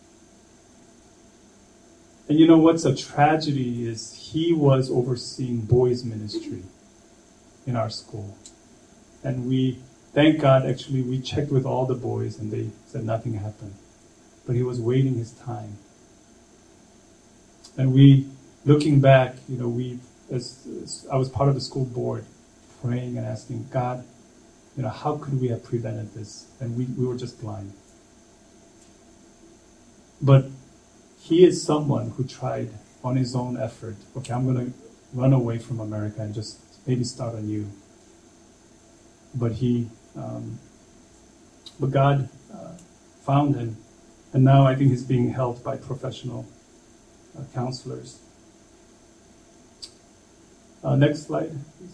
And you know what's a tragedy is he was overseeing boys' ministry in our school. And we, thank God, actually, we checked with all the boys and they said nothing happened. But he was waiting his time. And we, looking back, you know, as I was part of the school board, praying and asking God, you know, how could we have prevented this? And we were just blind. But he is someone who tried on his own effort, okay, I'm going to run away from America and just maybe start anew. But but God found him, and now I think he's being helped by professional counselors. Next slide, please.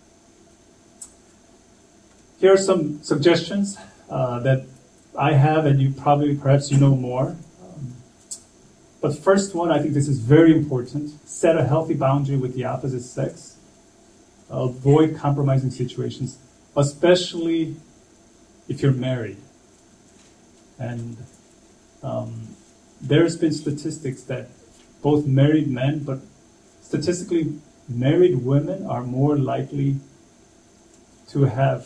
Here are some suggestions that I have, and you perhaps you know more. But first one, I think this is very important. Set a healthy boundary with the opposite sex. Avoid compromising situations, especially if you're married. And there's been statistics that both married men, but statistically married women are more likely to have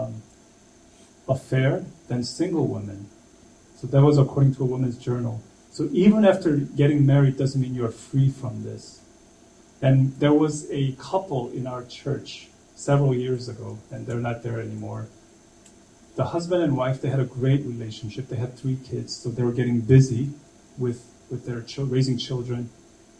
affair than single women. So that was according to a woman's journal. So even after getting married doesn't mean you're free from this. And there was a couple in our church several years ago, and they're not there anymore. The husband and wife, they had a great relationship. They had 3 kids, so they were getting busy with their raising children.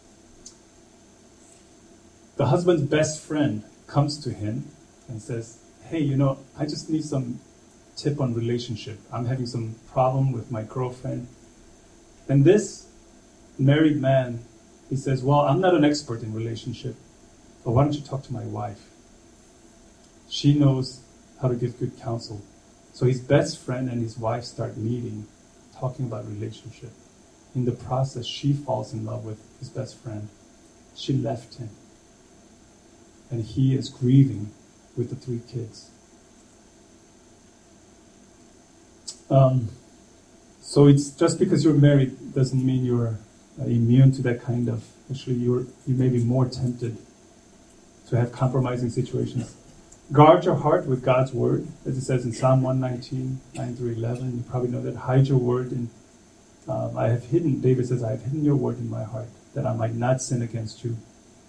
The husband's best friend comes to him and says, hey, you know, I just need some tip on relationship. I'm having some problem with my girlfriend. And this married man, he says, well, I'm not an expert in relationship, but why don't you talk to my wife? She knows how to give good counsel. So his best friend and his wife start meeting, talking about relationship. In the process, she falls in love with his best friend. She left him. And he is grieving with the 3 kids. So it's just because you're married doesn't mean you're immune to that kind of, actually you may be more tempted to have compromising situations. Guard your heart with God's word, as it says in Psalm 119, 9-11. You probably know that. Hide your word in, David says, I have hidden your word in my heart, that I might not sin against you.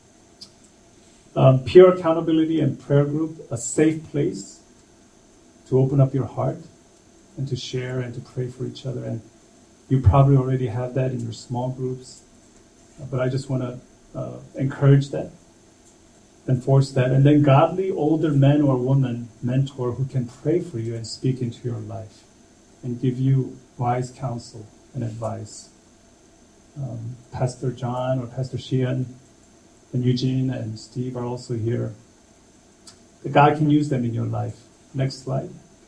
Peer accountability and prayer group, a safe place to open up your heart and to share and to pray for each other. And you probably already have that in your small groups. But I just want to encourage that, enforce that. And then godly older men or woman mentor who can pray for you and speak into your life and give you wise counsel and advice. Pastor John or Pastor Xian and Eugene and Steve are also here. God can use them in your life. Next slide.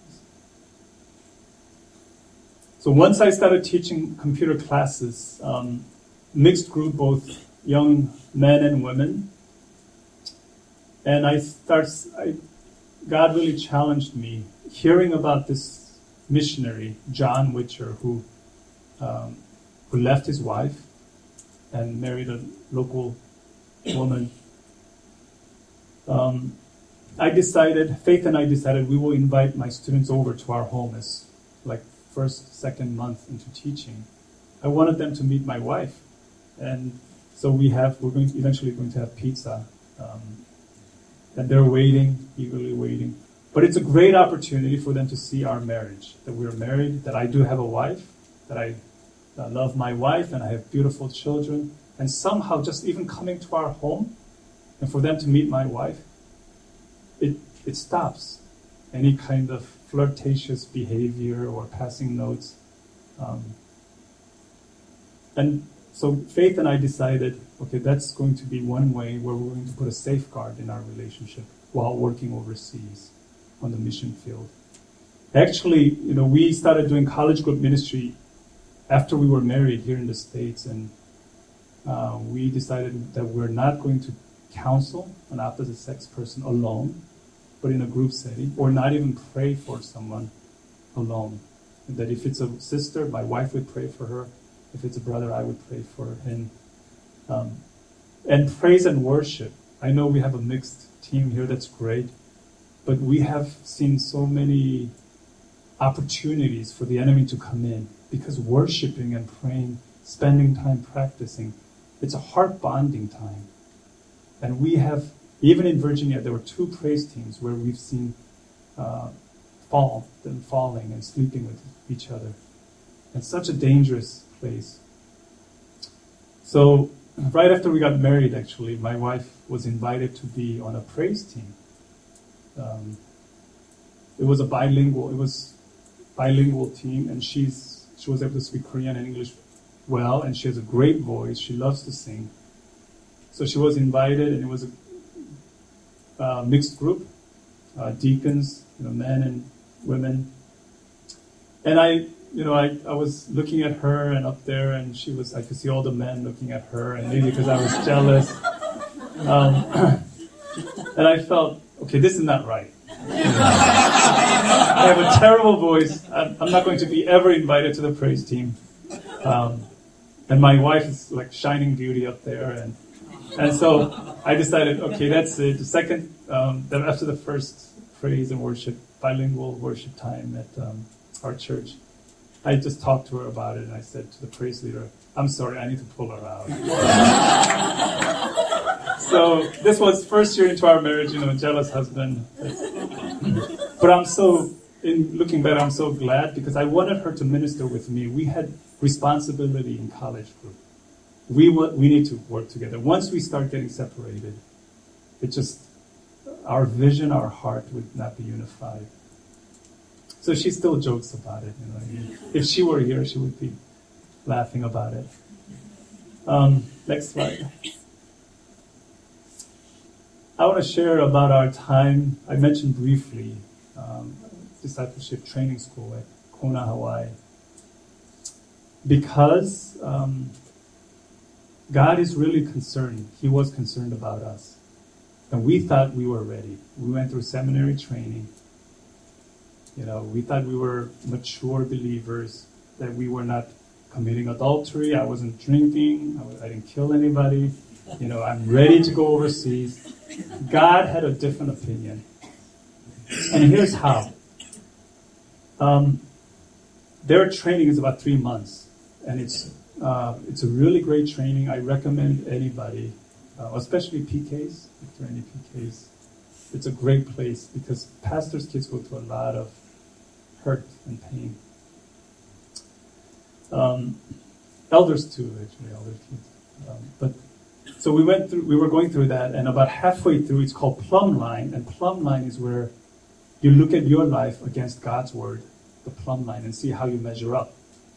So once I started teaching computer classes, mixed group, both young men and women, and God really challenged me hearing about this missionary, John Witcher, who left his wife and married a local woman. Faith and I decided we will invite my students over to our home as like first, second month into teaching. I wanted them to meet my wife. And so we're eventually going to have pizza. And they're waiting, eagerly waiting. But it's a great opportunity for them to see our marriage, that we're married, that I do have a wife, that I love my wife, and I have beautiful children. And somehow just even coming to our home and for them to meet my wife, it stops any kind of flirtatious behavior or passing notes. And so Faith and I decided, okay, that's going to be one way where we're going to put a safeguard in our relationship while working overseas on the mission field. Actually, we started doing college group ministry after we were married here in the States, and we decided that we're not going to counsel an opposite sex person alone, but in a group setting, or not even pray for someone alone. And that if it's a sister, my wife would pray for her. If it's a brother, I would pray for her. And praise and worship. I know we have a mixed team here, that's great, but we have seen so many opportunities for the enemy to come in, because worshiping and praying, spending time practicing, it's a heart bonding time. And we have, even in Virginia, there were 2 praise teams where we've seen falling and sleeping with each other. It's such a dangerous place. So right after we got married, actually, my wife was invited to be on a praise team. It was bilingual team, and she was able to speak Korean and English well, and she has a great voice. She loves to sing. So she was invited, and it was a mixed group, deacons, men and women. And I was looking at her and up there, and I could see all the men looking at her, and maybe because I was jealous. And I felt, okay, this is not right. I have a terrible voice. I'm not going to be ever invited to the praise team. And my wife is like shining beauty up there. And so I decided, okay, that's it. The second, after the first praise and worship, bilingual worship time at our church, I just talked to her about it, and I said to the praise leader, I'm sorry, I need to pull her out. So this was first year into our marriage, jealous husband. But looking back, I'm so glad, because I wanted her to minister with me. We had responsibility in college group. We need to work together. Once we start getting separated, our vision, our heart would not be unified. So she still jokes about it. If she were here, she would be laughing about it. Next slide. I want to share about our time. I mentioned briefly discipleship training school at Kona, Hawaii. Because God is really concerned. He was concerned about us. And we thought we were ready. We went through seminary training. We thought we were mature believers, that we were not committing adultery. I wasn't drinking. I didn't kill anybody. I'm ready to go overseas. God had a different opinion. And here's how. Their training is about 3 months. And it's a really great training. I recommend anybody, especially PKs, if there are any PKs. It's a great place, because pastors' kids go through a lot of hurt and pain. Elders too, actually, elder kids. So we were going through that, and about halfway through, it's called plumb line, and plumb line is where you look at your life against God's word, the plumb line, and see how you measure up.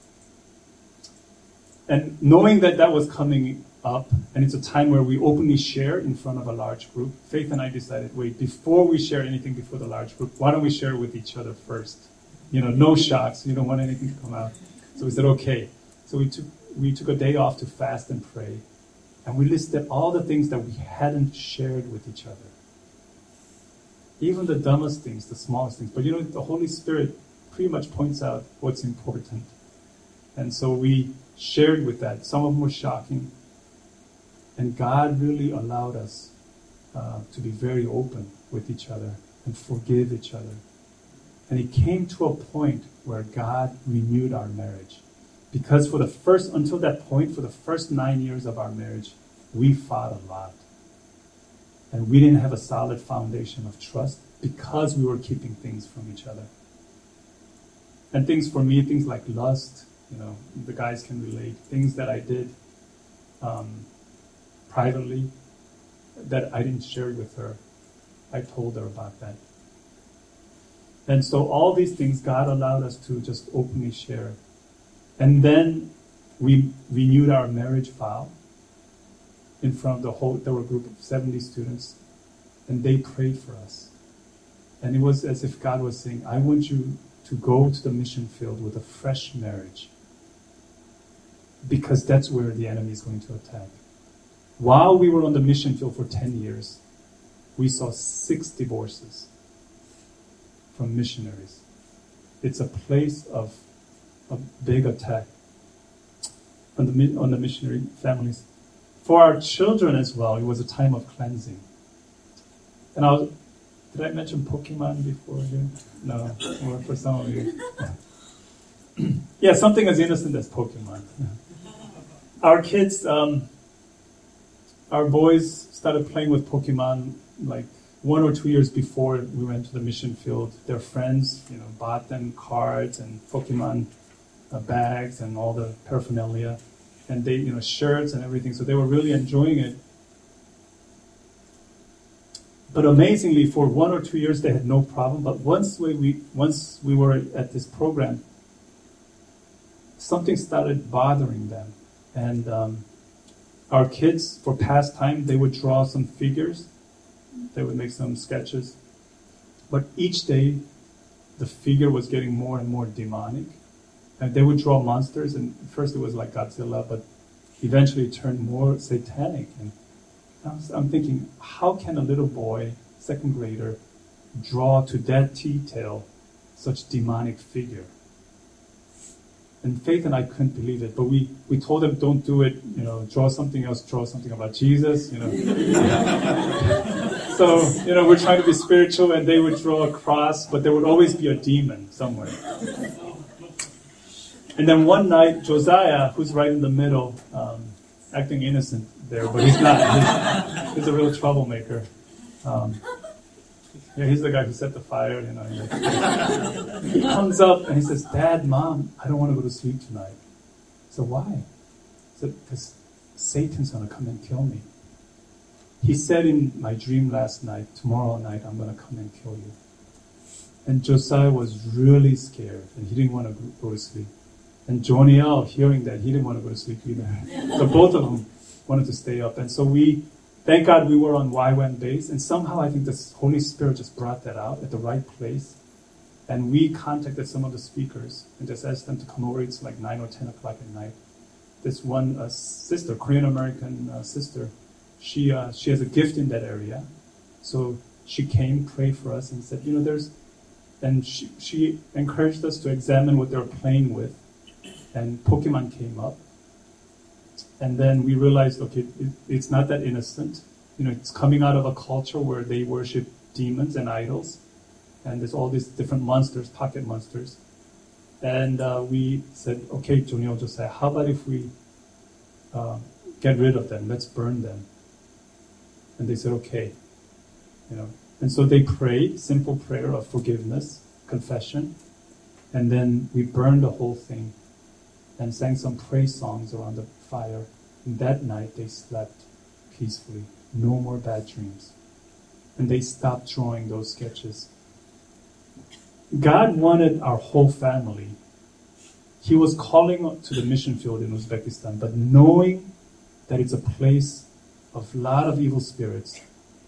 And knowing that was coming up, and it's a time where we openly share in front of a large group, Faith and I decided, wait, before we share anything before the large group, why don't we share with each other first? No shocks. You don't want anything to come out. So we said, okay. So we took a day off to fast and pray. And we listed all the things that we hadn't shared with each other. Even the dumbest things, the smallest things. But the Holy Spirit pretty much points out what's important. And so we shared with that. Some of them were shocking. And God really allowed us to be very open with each other and forgive each other. And it came to a point where God renewed our marriage. Because until that point, for the first 9 years of our marriage, we fought a lot. And we didn't have a solid foundation of trust because we were keeping things from each other. And things for me, things like lust, the guys can relate, things that I did privately that I didn't share with her. I told her about that. And so all these things God allowed us to just openly share. And then we renewed our marriage vow in front of there were a group of 70 students, and they prayed for us. And it was as if God was saying, I want you to go to the mission field with a fresh marriage, because that's where the enemy is going to attack. While we were on the mission field for 10 years, we saw 6 divorces from missionaries. It's a place of a big attack on the missionary families. For our children as well, it was a time of cleansing. And did I mention Pokemon before here? No, or for some of you. Yeah, something as innocent as Pokemon. Our kids, our boys started playing with Pokemon like 1 or 2 years before we went to the mission field. Their friends, bought them cards and Pokemon bags and all the paraphernalia, and they, shirts and everything. So they were really enjoying it. But amazingly, for 1 or 2 years, they had no problem. But once we were at this program, something started bothering them. And our kids, for pastime, they would draw some figures. They would make some sketches. But each day, the figure was getting more and more demonic. And they would draw monsters. And at first it was like Godzilla, but eventually it turned more satanic. And I'm thinking, how can a little boy, 2nd grader, draw to that detail such demonic figure? And Faith and I couldn't believe it, but we told them, don't do it, draw something else, draw something about Jesus, So, we're trying to be spiritual, and they would draw a cross, but there would always be a demon somewhere. And then one night, Josiah, who's right in the middle, acting innocent there, but he's not. He's a real troublemaker. He's the guy who set the fire. He comes up and he says, "Dad, Mom, I don't want to go to sleep tonight." I said, "Why?" He said, "Because Satan's going to come and kill me. He said in my dream last night, tomorrow night I'm going to come and kill you." And Josiah was really scared, and he didn't want to go to sleep. And Joniel, hearing that, he didn't want to go to sleep either. So both of them wanted to stay up. And so thank God we were on YWAM base, and somehow I think the Holy Spirit just brought that out at the right place. And we contacted some of the speakers and just asked them to come over. It's like 9 or 10 o'clock at night. This one sister, Korean-American sister, she has a gift in that area. So she came, prayed for us, and said, and she encouraged us to examine what they were playing with. And Pokemon came up. And then we realized, okay, it's not that innocent. It's coming out of a culture where they worship demons and idols. And there's all these different monsters, pocket monsters. And we said, okay, Joniel, Josiah, how about if we get rid of them? Let's burn them. And they said, okay. And so they prayed, simple prayer of forgiveness, confession. And then we burned the whole thing and sang some praise songs around the fire. And that night they slept peacefully. No more bad dreams. And they stopped drawing those sketches. God wanted our whole family. He was calling to the mission field in Uzbekistan, but knowing that it's a place of a lot of evil spirits,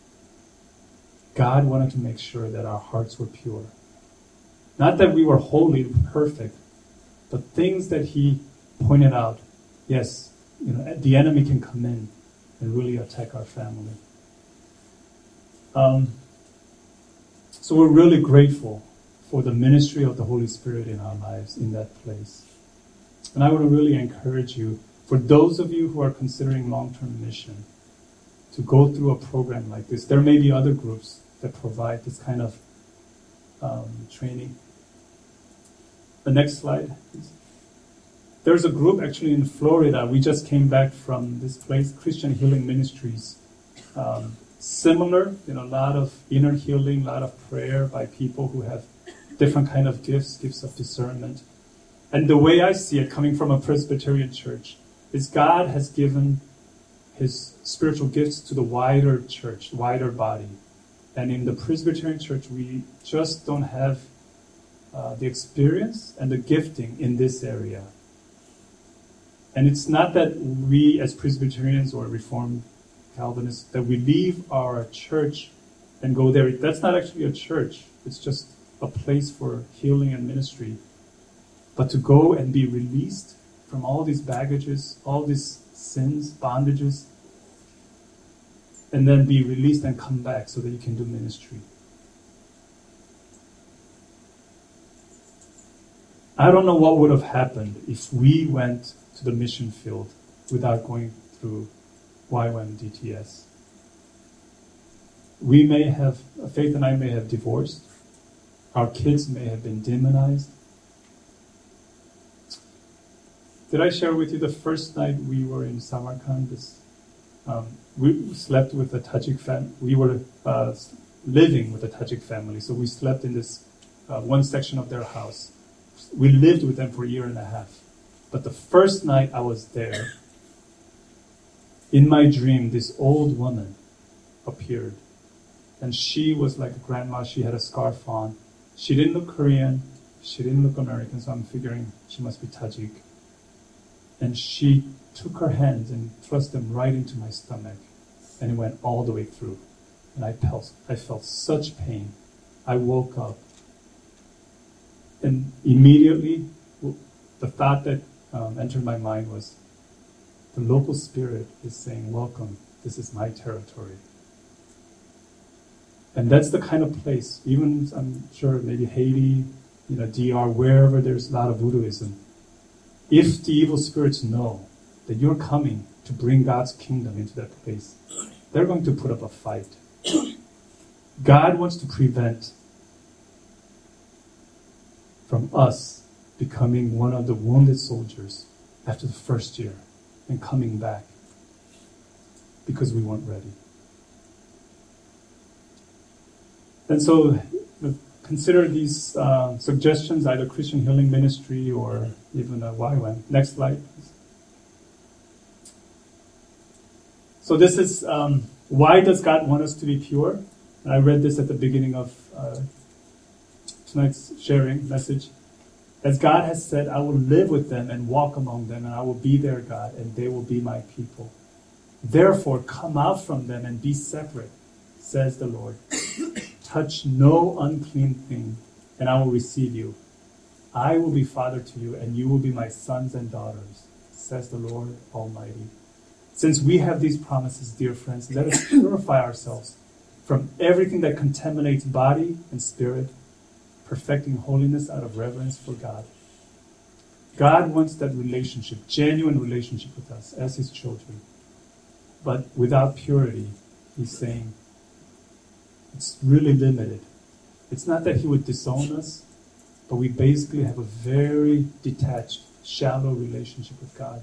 God wanted to make sure that our hearts were pure. Not that we were wholly perfect, but things that He pointed out. Yes, the enemy can come in and really attack our family. So we're really grateful for the ministry of the Holy Spirit in our lives in that place. And I want to really encourage you, for those of you who are considering long-term mission, to go through a program like this. There may be other groups that provide this kind of training. The next slide, please. There's a group actually in Florida. We just came back from this place, Christian Healing Ministries. Similar, a lot of inner healing, a lot of prayer by people who have different kind of gifts of discernment. And the way I see it, coming from a Presbyterian church, is God has given His spiritual gifts to the wider church, wider body. And in the Presbyterian church, we just don't have the experience and the gifting in this area. And it's not that we as Presbyterians or Reformed Calvinists, that we leave our church and go there. That's not actually a church. It's just a place for healing and ministry, but to go and be released from all these baggages, all these sins, bondages, and then be released and come back so that you can do ministry. I don't know what would have happened if we went to the mission field without going through YWAM-DTS. Faith and I may have divorced. Our kids may have been demonized. Did I share with you the first night we were in Samarkand? We slept with a Tajik family. We were living with a Tajik family, so we slept in this one section of their house. We lived with them for a year and a half. But the first night I was there, in my dream, this old woman appeared. And she was like a grandma. She had a scarf on. She didn't look Korean. She didn't look American, so I'm figuring she must be Tajik. And she took her hands and thrust them right into my stomach. And it went all the way through. And I felt such pain. I woke up. And immediately, the thought that entered my mind was, the local spirit is saying, welcome, this is my territory. And that's the kind of place, even I'm sure maybe Haiti, DR, wherever there's a lot of voodooism, if the evil spirits know that you're coming to bring God's kingdom into that place, they're going to put up a fight. God wants to prevent from us becoming one of the wounded soldiers after the first year and coming back because we weren't ready. And so consider these suggestions, either Christian Healing Ministry or even a YWAM. Next slide, please. So this is, why does God want us to be pure? And I read this at the beginning of tonight's sharing message. As God has said, I will live with them and walk among them, and I will be their God, and they will be my people. Therefore, come out from them and be separate, says the Lord. Touch no unclean thing, and I will receive you. I will be father to you, and you will be my sons and daughters, says the Lord Almighty. Since we have these promises, dear friends, let us purify ourselves from everything that contaminates body and spirit, perfecting holiness out of reverence for God. God wants that relationship, genuine relationship with us as His children. But without purity, He's saying, it's really limited. It's not that He would disown us, but we basically have a very detached, shallow relationship with God.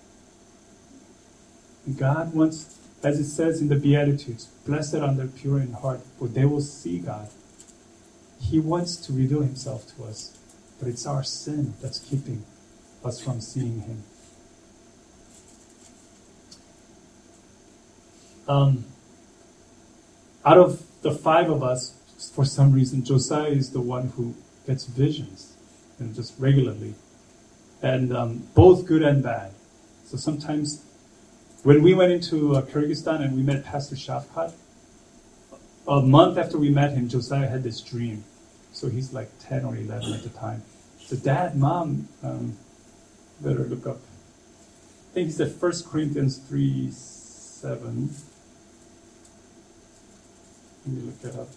And God wants, as it says in the Beatitudes, blessed are the pure in heart, for they will see God. He wants to reveal Himself to us, but it's our sin that's keeping us from seeing Him. Out of the 5 of us, for some reason, Josiah is the one who gets visions, just regularly, and both good and bad. So sometimes, when we went into Kyrgyzstan and we met Pastor Shavkat, a month after we met him, Josiah had this dream. So he's like 10 or 11 at the time. So Dad, Mom, better look up. I think he said 1 Corinthians 3:7. Let me look that up.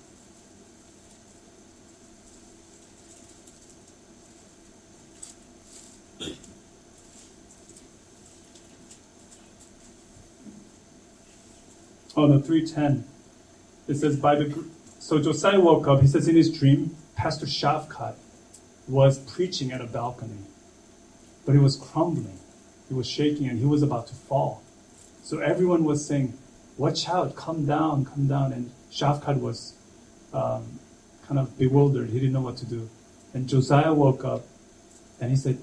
Oh no, 3:10. It says, so Josiah woke up, he says in his dream, Pastor Shavkat was preaching at a balcony, but it was crumbling. It was shaking and he was about to fall. So everyone was saying, watch out, come down. And Shavkat was kind of bewildered. He didn't know what to do. And Josiah woke up and he said,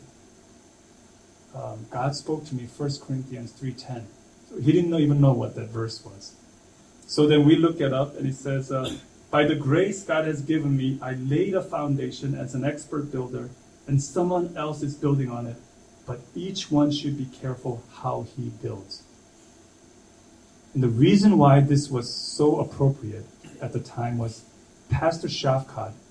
God spoke to me, 1 Corinthians 3:10. So he didn't even know what that verse was. So then we look it up and it says, by the grace God has given me, I laid a foundation as an expert builder, and someone else is building on it. But each one should be careful how he builds. And the reason why this was so appropriate at the time was Pastor Shavkat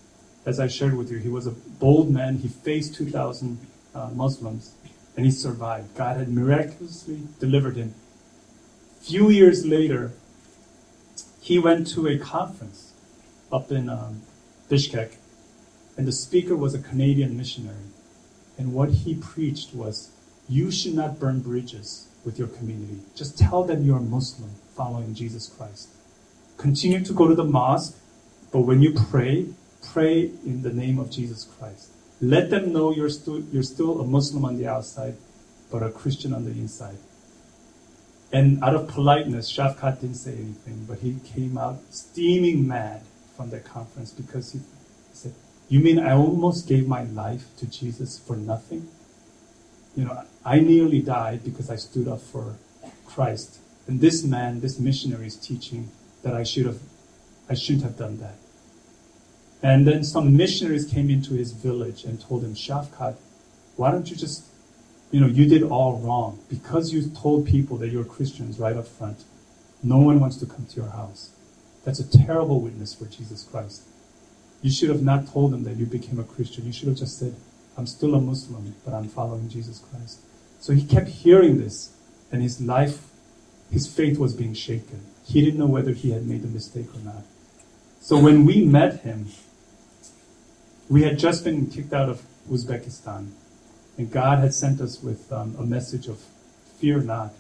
as I shared with you, he was a bold man. He faced 2,000 Muslims, and he survived. God had miraculously delivered him. Few years later, he went to a conference up in Bishkek, and the speaker was a Canadian missionary. And what he preached was, you should not burn bridges with your community. Just tell them you're a Muslim following Jesus Christ. Continue to go to the mosque, but when you pray, pray in the name of Jesus Christ. Let them know you're still a Muslim on the outside, but a Christian on the inside. And out of politeness, Shafkat didn't say anything, but he came out steaming mad from that conference because he said, you mean I almost gave my life to Jesus for nothing? You know, I nearly died because I stood up for Christ. And this man, this missionary is teaching that I shouldn't have done that. And then some missionaries came into his village and told him, Shafkat, why don't you just, you did all wrong. Because you told people that you're Christians right up front, no one wants to come to your house. That's a terrible witness for Jesus Christ. You should have not told them that you became a Christian. You should have just said, I'm still a Muslim, but I'm following Jesus Christ. So he kept hearing this, and his faith was being shaken. He didn't know whether he had made a mistake or not. So when we met him, we had just been kicked out of Uzbekistan, and God had sent us with a message of fear not.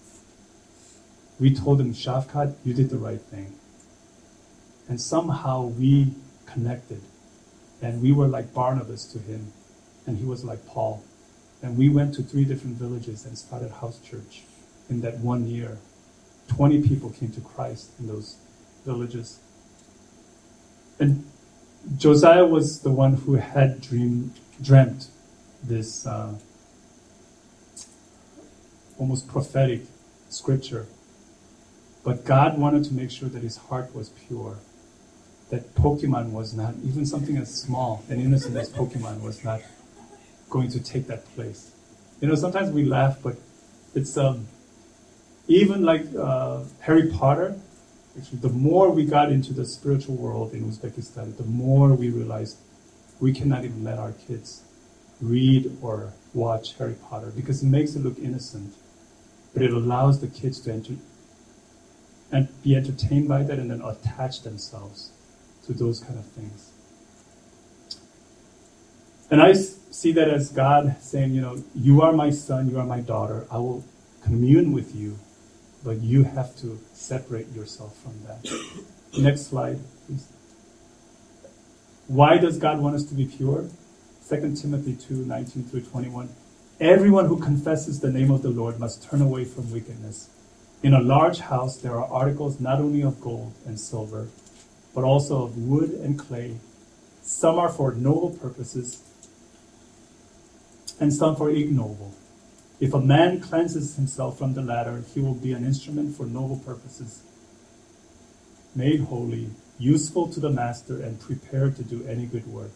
We told him, Shafkat, you did the right thing. And somehow we connected, and we were like Barnabas to him, and he was like Paul. And we went to 3 different villages and started house church in that 1 year. 20 people came to Christ in those villages. And Josiah was the one who had dreamt this almost prophetic scripture. But God wanted to make sure that his heart was pure. That Pokemon was not, even something as small and innocent as Pokemon was not going to take that place. Sometimes we laugh, but it's even like Harry Potter. Actually, the more we got into the spiritual world in Uzbekistan, the more we realized we cannot even let our kids read or watch Harry Potter because it makes it look innocent, but it allows the kids to enter and be entertained by that and then attach themselves to those kind of things. And I see that as God saying, you are my son, you are my daughter, I will commune with you, but you have to separate yourself from that. Next slide, please. Why does God want us to be pure? 2 Timothy 2:19-21. Everyone who confesses the name of the Lord must turn away from wickedness. In a large house, there are articles not only of gold and silver, but also of wood and clay. Some are for noble purposes, and some for ignoble. If a man cleanses himself from the latter, he will be an instrument for noble purposes, made holy, useful to the master, and prepared to do any good work.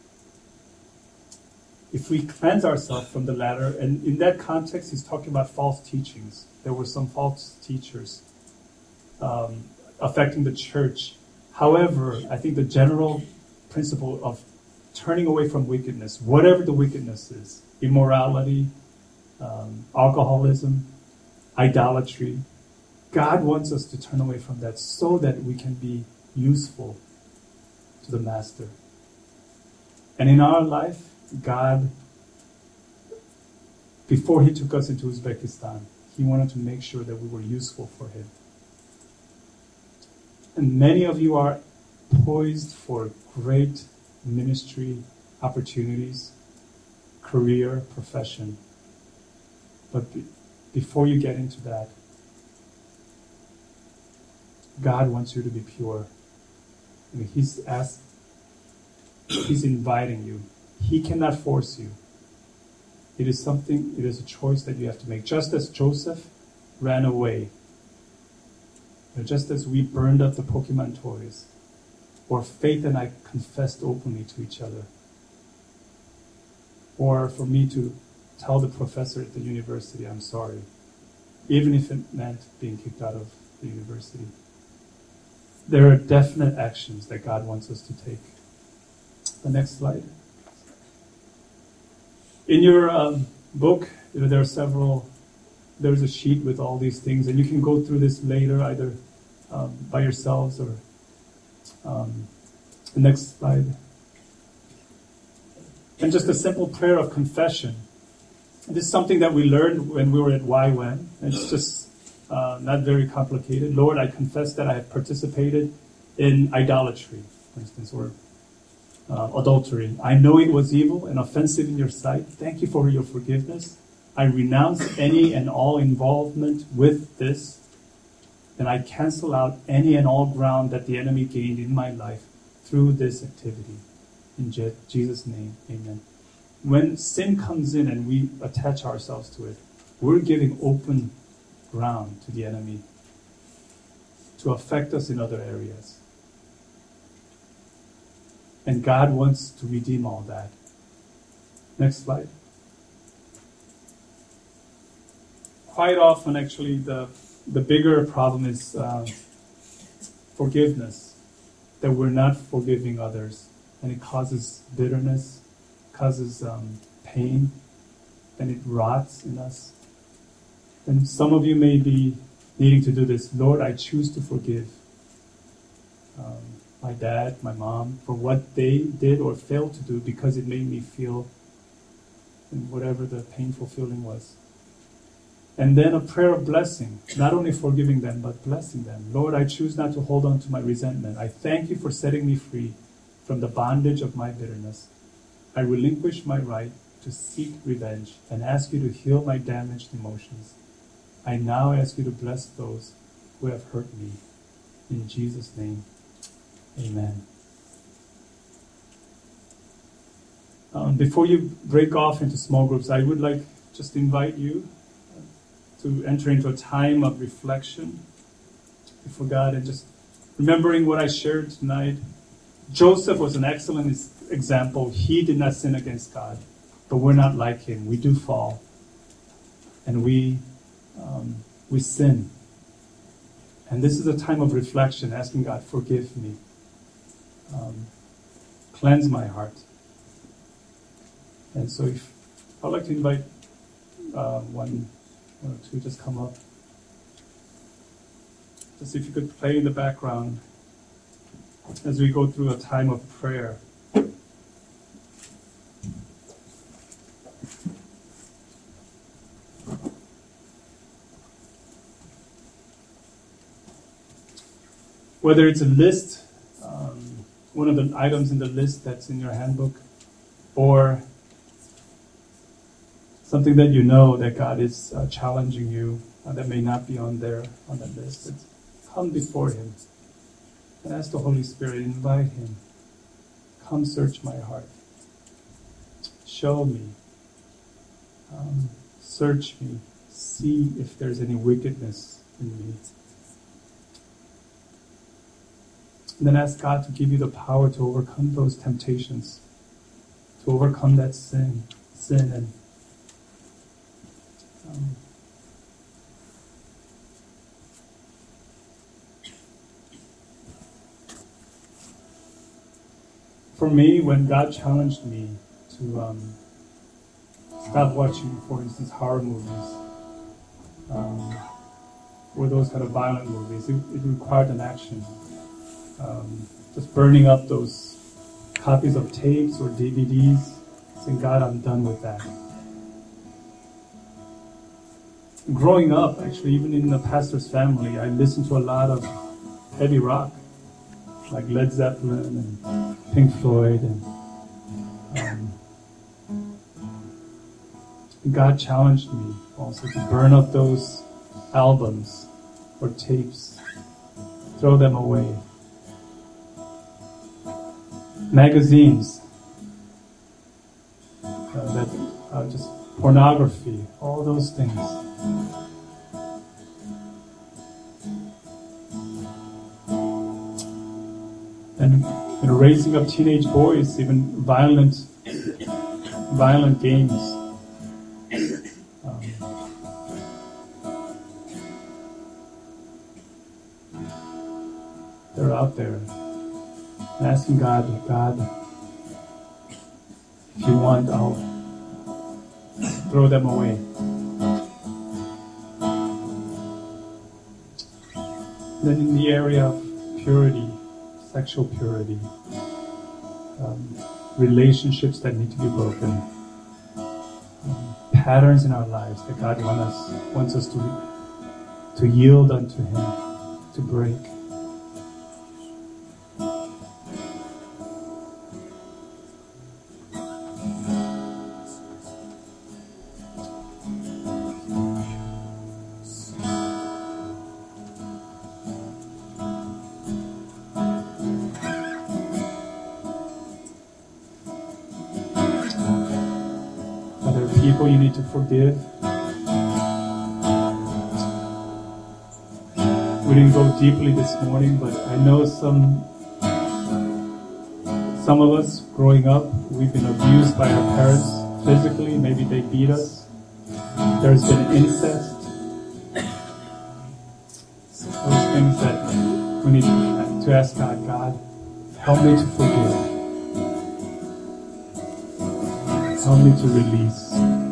If we cleanse ourselves from the latter, and in that context, he's talking about false teachings. There were some false teachers affecting the church. However, I think the general principle of turning away from wickedness, whatever the wickedness is, immorality, alcoholism, idolatry, God wants us to turn away from that so that we can be useful to the Master. And in our life, God, before he took us into Uzbekistan, he wanted to make sure that we were useful for him. And many of you are poised for great ministry opportunities, career, profession. But before you get into that, God wants you to be pure. He's inviting you. He cannot force you. It is a choice that you have to make. Just as Joseph ran away, just as we burned up the Pokemon toys, or Faith and I confessed openly to each other, or for me to tell the professor at the university, I'm sorry, even if it meant being kicked out of the university. There are definite actions that God wants us to take. The next slide. In your book, there are several. There's a sheet with all these things, and you can go through this later, either by yourselves or the next slide. And just a simple prayer of confession. This is something that we learned when we were at YWAM. It's just not very complicated. Lord, I confess that I have participated in idolatry, for instance, or adultery. I know it was evil and offensive in your sight. Thank you for your forgiveness. I renounce any and all involvement with this, and I cancel out any and all ground that the enemy gained in my life through this activity. In Jesus' name, amen. When sin comes in and we attach ourselves to it, we're giving open ground to the enemy to affect us in other areas. And God wants to redeem all that. Next slide. Quite often, actually, the bigger problem is forgiveness, that we're not forgiving others. And it causes bitterness, causes pain, and it rots in us. And some of you may be needing to do this. Lord, I choose to forgive my dad, my mom, for what they did or failed to do because it made me feel whatever the painful feeling was. And then a prayer of blessing, not only forgiving them, but blessing them. Lord, I choose not to hold on to my resentment. I thank you for setting me free from the bondage of my bitterness. I relinquish my right to seek revenge and ask you to heal my damaged emotions. I now ask you to bless those who have hurt me. In Jesus' name, amen. Before you break off into small groups, I would like just to invite you to enter into a time of reflection before God and just remembering what I shared tonight. Joseph was an excellent example. He did not sin against God, but we're not like him. We do fall, and we sin. And this is a time of reflection, asking God, forgive me, cleanse my heart. And so, I'd like to invite one or two just come up. Just if you could play in the background as we go through a time of prayer. Whether it's a list, one of the items in the list that's in your handbook, or something that you know that God is challenging you that may not be on that list. Come before Him and ask the Holy Spirit, invite Him. Come search my heart. Show me. Search me. See if there's any wickedness in me. And then ask God to give you the power to overcome those temptations, to overcome that sin and for me, when God challenged me to stop watching, for instance, horror movies, or those kind of violent movies, it required an action. Just burning up those copies of tapes or DVDs, saying, God, I'm done with that. Growing up, actually, even in the pastor's family, I listened to a lot of heavy rock, like Led Zeppelin and Pink Floyd, and God challenged me also to burn up those albums or tapes, throw them away. Magazines, just pornography, all those things. And raising up teenage boys, even violent games. They're out there. And asking God, If you want, I'll throw them away. Then in the area of purity, sexual purity, relationships that need to be broken, patterns in our lives that God wants us to yield unto Him, to break. People you need to forgive. We didn't go deeply this morning, but I know some of us growing up, we've been abused by our parents physically. Maybe they beat us. There's been incest. Those things that we need to ask God, God, help me to forgive. Help me to release.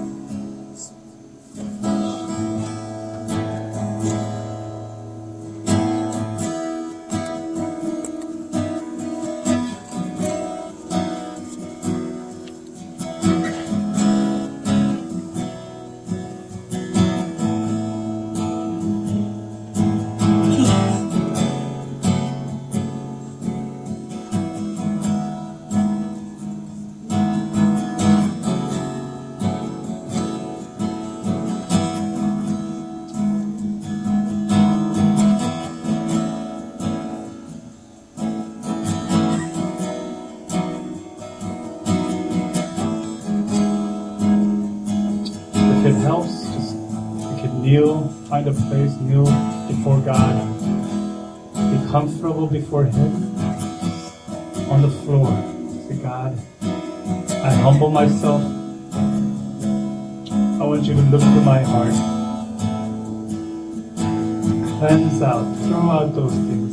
If it helps, just you can kneel, find a place, kneel before God, be comfortable before Him, on the floor. Say, God, I humble myself. I want you to look through my heart, cleanse out, throw out those things.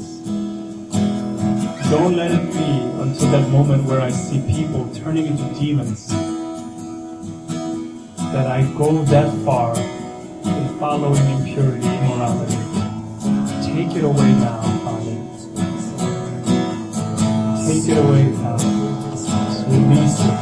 Don't let it be until that moment where I see people turning into demons, that I go that far in following impurity, immorality. Take it away now, Father. Take it away now. Just release it.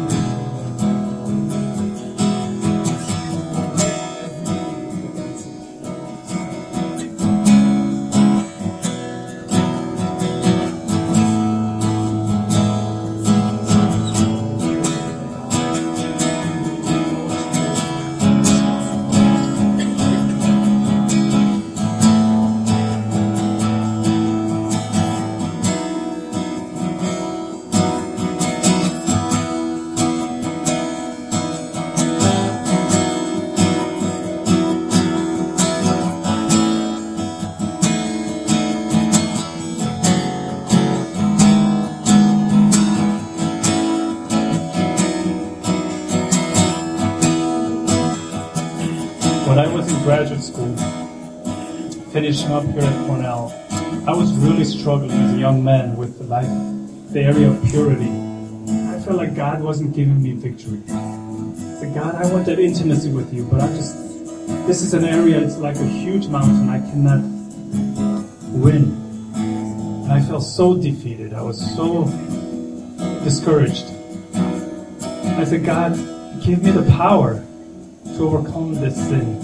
When I was in graduate school, finishing up here at Cornell, I was really struggling as a young man with the area of purity. I felt like God wasn't giving me victory. I said, God, I want that intimacy with you, but this is an area, it's like a huge mountain. I cannot win. And I felt so defeated. I was so discouraged. I said, God, give me the power to overcome this sin.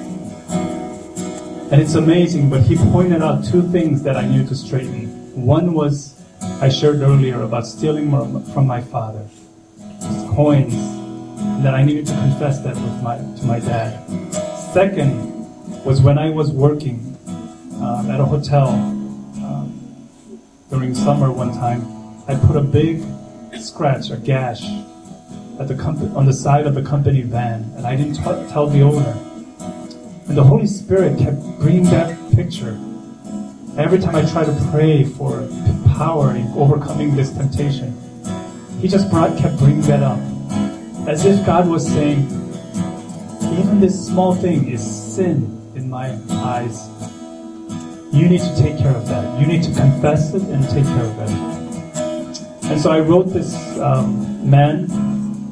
And it's amazing, but He pointed out two things that I needed to straighten. One was, I shared earlier about stealing from my father. Coins, that I needed to confess that to my dad. Second was when I was working at a hotel during summer one time, I put a big scratch, a gash, on the side of the company van, and I didn't tell the owner. And the Holy Spirit kept bringing that picture. Every time I try to pray for power in overcoming this temptation, He just kept bringing that up. As if God was saying, even this small thing is sin in my eyes. You need to take care of that. You need to confess it and take care of it. And so I wrote this man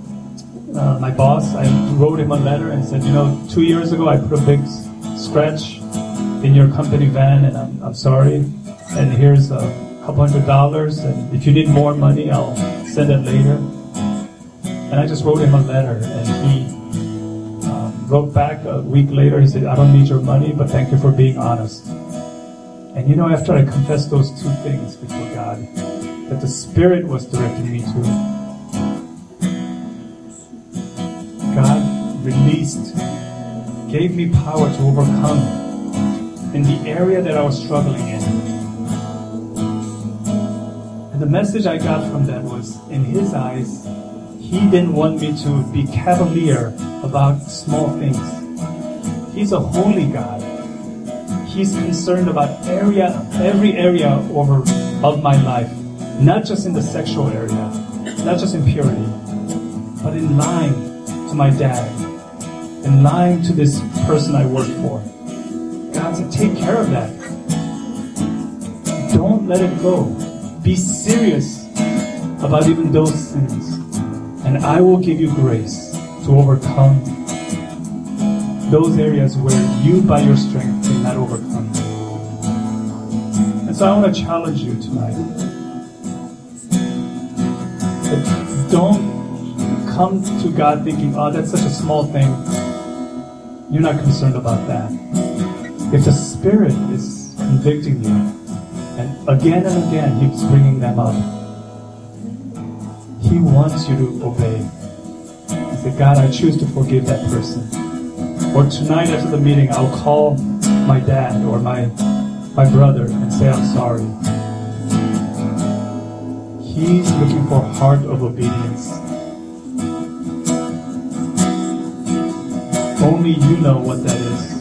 my boss, I wrote him a letter and said, 2 years ago I put a big scratch in your company van, and I'm sorry. And here's a couple $100, and if you need more money, I'll send it later. And I just wrote him a letter, and he wrote back a week later. He said, I don't need your money, but thank you for being honest. And after I confessed those two things before God, that the Spirit was directing me to, God gave me power to overcome in the area that I was struggling in. And the message I got from that was, in His eyes, He didn't want me to be cavalier about small things. He's a holy God. He's concerned about every area of my life, not just in the sexual area, not just in purity, but in lying to my dad, in lying to this person I work for. God said, take care of that. Don't let it go. Be serious about even those sins, and I will give you grace to overcome those areas where you, by your strength, cannot overcome. And so I want to challenge you tonight. Don't come to God thinking, oh, that's such a small thing. You're not concerned about that. If the Spirit is convicting you, and again He's bringing them up, He wants you to obey. He said, God, I choose to forgive that person. Or tonight after the meeting, I'll call my dad or my brother and say, I'm sorry. He's looking for a heart of obedience. Only you know what that is.